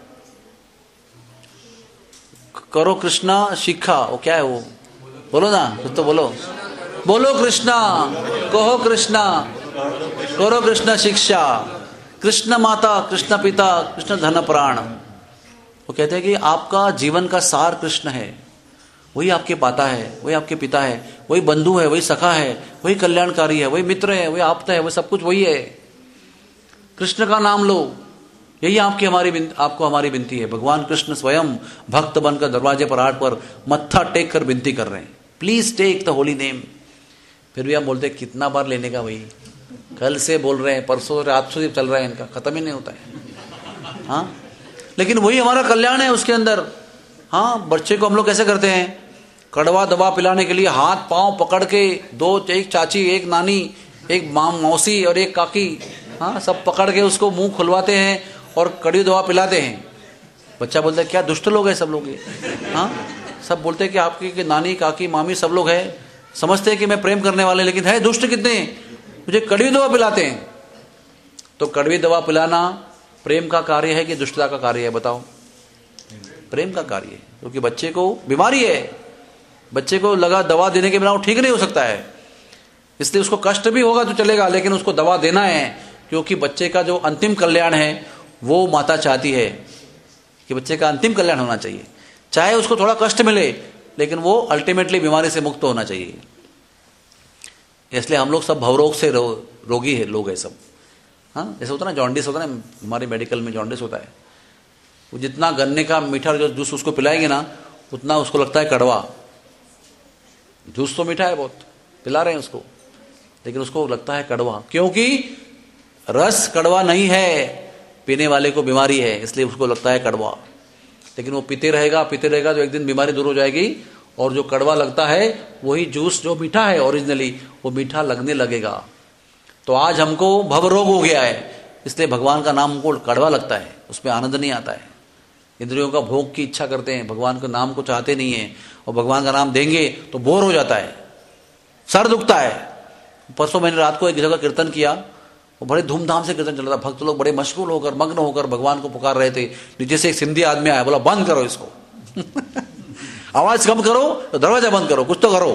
करो कृष्णा शिक्षा, वो क्या है वो? बोलो ना, कुछ तो बोलो, बोलो कृष्णा, कहो कृष्णा, करो कृष्ण शिक्षा, कृष्ण माता, कृष्ण पिता, कृष्ण धन प्राण। वो कहते हैं कि आपका जीवन का सार कृष्ण है, वही आपके पाता है, वही आपके पिता है, वही बंधु है, वही सखा है, वही कल्याणकारी है, वही मित्र है, वही आप्त है, वही सब कुछ वही है। कृष्ण का नाम लो, यही आपको हमारी विनती है। भगवान कृष्ण स्वयं भक्त बनकर दरवाजे पर आठ पर मत्था टेक कर विनती कर रहे हैं, please take the holy name. फिर भी हम बोलते हैं कितना बार लेने का, वही कल से बोल रहे हैं, परसों रात से चल रहा है, इनका खत्म ही नहीं होता है। हाँ, लेकिन वही हमारा कल्याण है उसके अंदर। हाँ, बच्चे को हम लोग कैसे करते हैं, कड़वा दवा पिलाने के लिए हाथ पांव पकड़ के एक चाची, एक नानी, एक मौसी और एक काकी, हाँ, सब पकड़ के उसको मुंह खुलवाते हैं और कड़ी दवा पिलाते हैं। बच्चा बोलता है क्या दुष्ट लोग हैं सब लोग ये। हाँ, सब बोलते हैं कि आपकी नानी, काकी, मामी सब लोग हैं, समझते हैं कि मैं प्रेम करने वाले, लेकिन है दुष्ट कितने, मुझे कड़वी दवा पिलाते हैं। तो कड़वी दवा पिलाना प्रेम का कार्य है कि दुष्टता का कार्य है? बताओ। प्रेम का कार्य है, क्योंकि बच्चे को बीमारी है, बच्चे को लगा दवा देने के बिना वो ठीक नहीं हो सकता है, इसलिए उसको कष्ट भी होगा तो चलेगा, लेकिन उसको दवा देना है, क्योंकि बच्चे का जो अंतिम कल्याण है वो माता चाहती है कि बच्चे का अंतिम कल्याण होना चाहिए, चाहे उसको थोड़ा कष्ट मिले, लेकिन वो अल्टीमेटली बीमारी से मुक्त होना चाहिए। इसलिए हम लोग सब भवरोग से रोगी है लोग है सब। हाँ, ऐसा होता है ना, जॉन्डिस होता है ना, हमारे मेडिकल में जॉन्डिस होता है, वो जितना गन्ने का मीठा जो जूस उसको पिलाएंगे ना, उतना उसको लगता है कड़वा। जूस तो मीठा है बहुत, पिला रहे हैं उसको, लेकिन उसको लगता है कड़वा, क्योंकि रस कड़वा नहीं है, पीने वाले को बीमारी है, इसलिए उसको लगता है कड़वा। लेकिन वो पीते रहेगा तो एक दिन बीमारी दूर हो जाएगी, और जो कड़वा लगता है वही जूस जो मीठा है ओरिजिनली, वो मीठा लगने लगेगा। तो आज हमको भव रोग हो गया है, इसलिए भगवान का नाम हमको कड़वा लगता है, उसमें आनंद नहीं आता है। इंद्रियों का भोग की इच्छा करते हैं, भगवान के नाम को चाहते नहीं है, और भगवान का नाम देंगे तो बोर हो जाता है, सर दुखता है। परसों मैंने रात को एक जगह कीर्तन किया, वो बड़े धूमधाम से कीर्तन चल रहा था, भक्त लोग बड़े मशगूल होकर मग्न होकर भगवान को पुकार रहे थे। नीचे से एक सिंधी आदमी आया, बोला बंद करो इसको आवाज कम करो, तो दरवाजा बंद करो, कुछ तो करो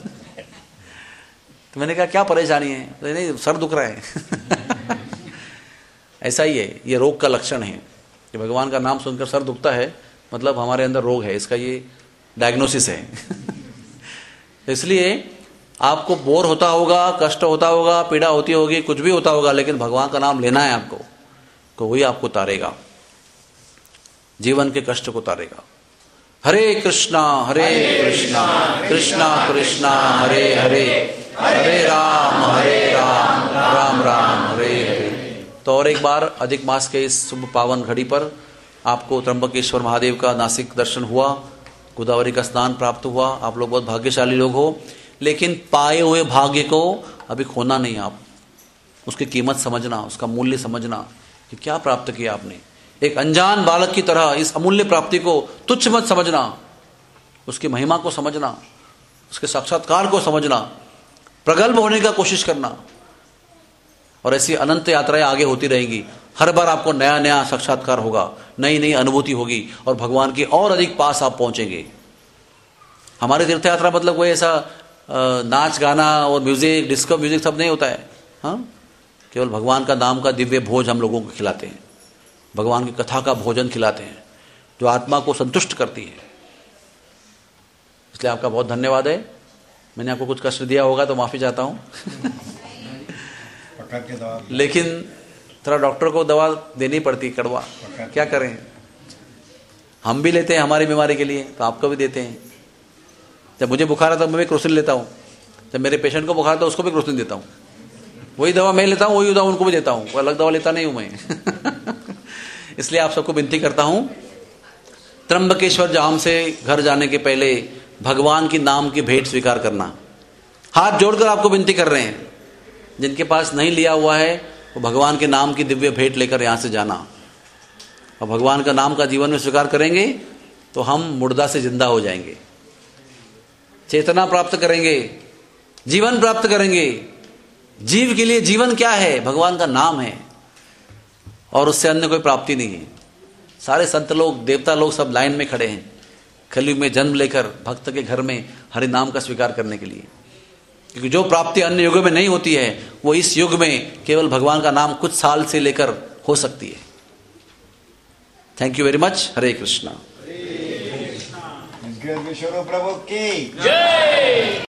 तो मैंने कहा क्या परेशानी है? तो नहीं, सर दुख रहा है ऐसा ही है, ये रोग का लक्षण है कि भगवान का नाम सुनकर सर दुखता है, मतलब हमारे अंदर रोग है, इसका ये डायग्नोसिस है इसलिए आपको बोर होता होगा, कष्ट होता होगा, पीड़ा होती होगी, कुछ भी होता होगा, लेकिन भगवान का नाम लेना है आपको, तो वही आपको तारेगा, जीवन के कष्ट को तारेगा। हरे कृष्णा कृष्णा कृष्णा हरे हरे, हरे राम राम राम हरे हरे। तो और एक बार अधिक मास के इस शुभ पावन घड़ी पर आपको त्र्यंबकेश्वर महादेव का नासिक दर्शन हुआ, गोदावरी का स्नान प्राप्त हुआ, आप लोग बहुत भाग्यशाली लोग हो। लेकिन पाए हुए भाग्य को अभी खोना नहीं, आप उसकी कीमत समझना, उसका मूल्य समझना कि क्या प्राप्त किया आपने। एक अनजान बालक की तरह इस अमूल्य प्राप्ति को तुच्छ मत समझना, उसकी महिमा को समझना, उसके साक्षात्कार को समझना, प्रगल्भ होने का कोशिश करना, और ऐसी अनंत यात्राएं आगे होती रहेंगी। हर बार आपको नया नया साक्षात्कार होगा, नई नई अनुभूति होगी, और भगवान के और अधिक पास आप पहुंचेंगे। हमारी तीर्थ यात्रा मतलब कोई ऐसा नाच गाना और म्यूजिक, डिस्को म्यूजिक सब नहीं होता है। हाँ, केवल भगवान का नाम का दिव्य भोज हम लोगों को खिलाते हैं, भगवान की कथा का भोजन खिलाते हैं, जो आत्मा को संतुष्ट करती है। इसलिए आपका बहुत धन्यवाद है। मैंने आपको कुछ कष्ट दिया होगा तो माफी चाहता हूँ लेकिन थोड़ा डॉक्टर को दवा देनी पड़ती, कड़वा, क्या करें, हम भी लेते हैं हमारी बीमारी के लिए, तो आपको भी देते हैं। जब मुझे बुखार आता है मैं भी क्रोसिन लेता हूँ, जब मेरे पेशेंट को बुखार आता है उसको भी क्रोसिन देता हूँ। वही दवा मैं लेता हूँ, वही दवा उनको भी देता हूँ, अलग दवा लेता नहीं हूँ मैं इसलिए आप सबको विनती करता हूँ, त्र्यंबकेश्वर धाम से घर जाने के पहले भगवान की नाम की भेंट स्वीकार करना। हाथ जोड़कर आपको विनती कर रहे हैं, जिनके पास नहीं लिया हुआ है वो भगवान के नाम की दिव्य भेंट लेकर यहाँ से जाना, और भगवान का नाम का जीवन में स्वीकार करेंगे तो हम मुर्दा से जिंदा हो जाएंगे, चेतना प्राप्त करेंगे, जीवन प्राप्त करेंगे। जीव के लिए जीवन क्या है? भगवान का नाम है, और उससे अन्य कोई प्राप्ति नहीं है। सारे संत लोग, देवता लोग सब लाइन में खड़े हैं कलयुग में जन्म लेकर भक्त के घर में हरि नाम का स्वीकार करने के लिए, क्योंकि जो प्राप्ति अन्य युगों में नहीं होती है वो इस युग में केवल भगवान का नाम कुछ साल से लेकर हो सकती है। Thank you very much. Hare Krishna. विश्व प्रभु की जय।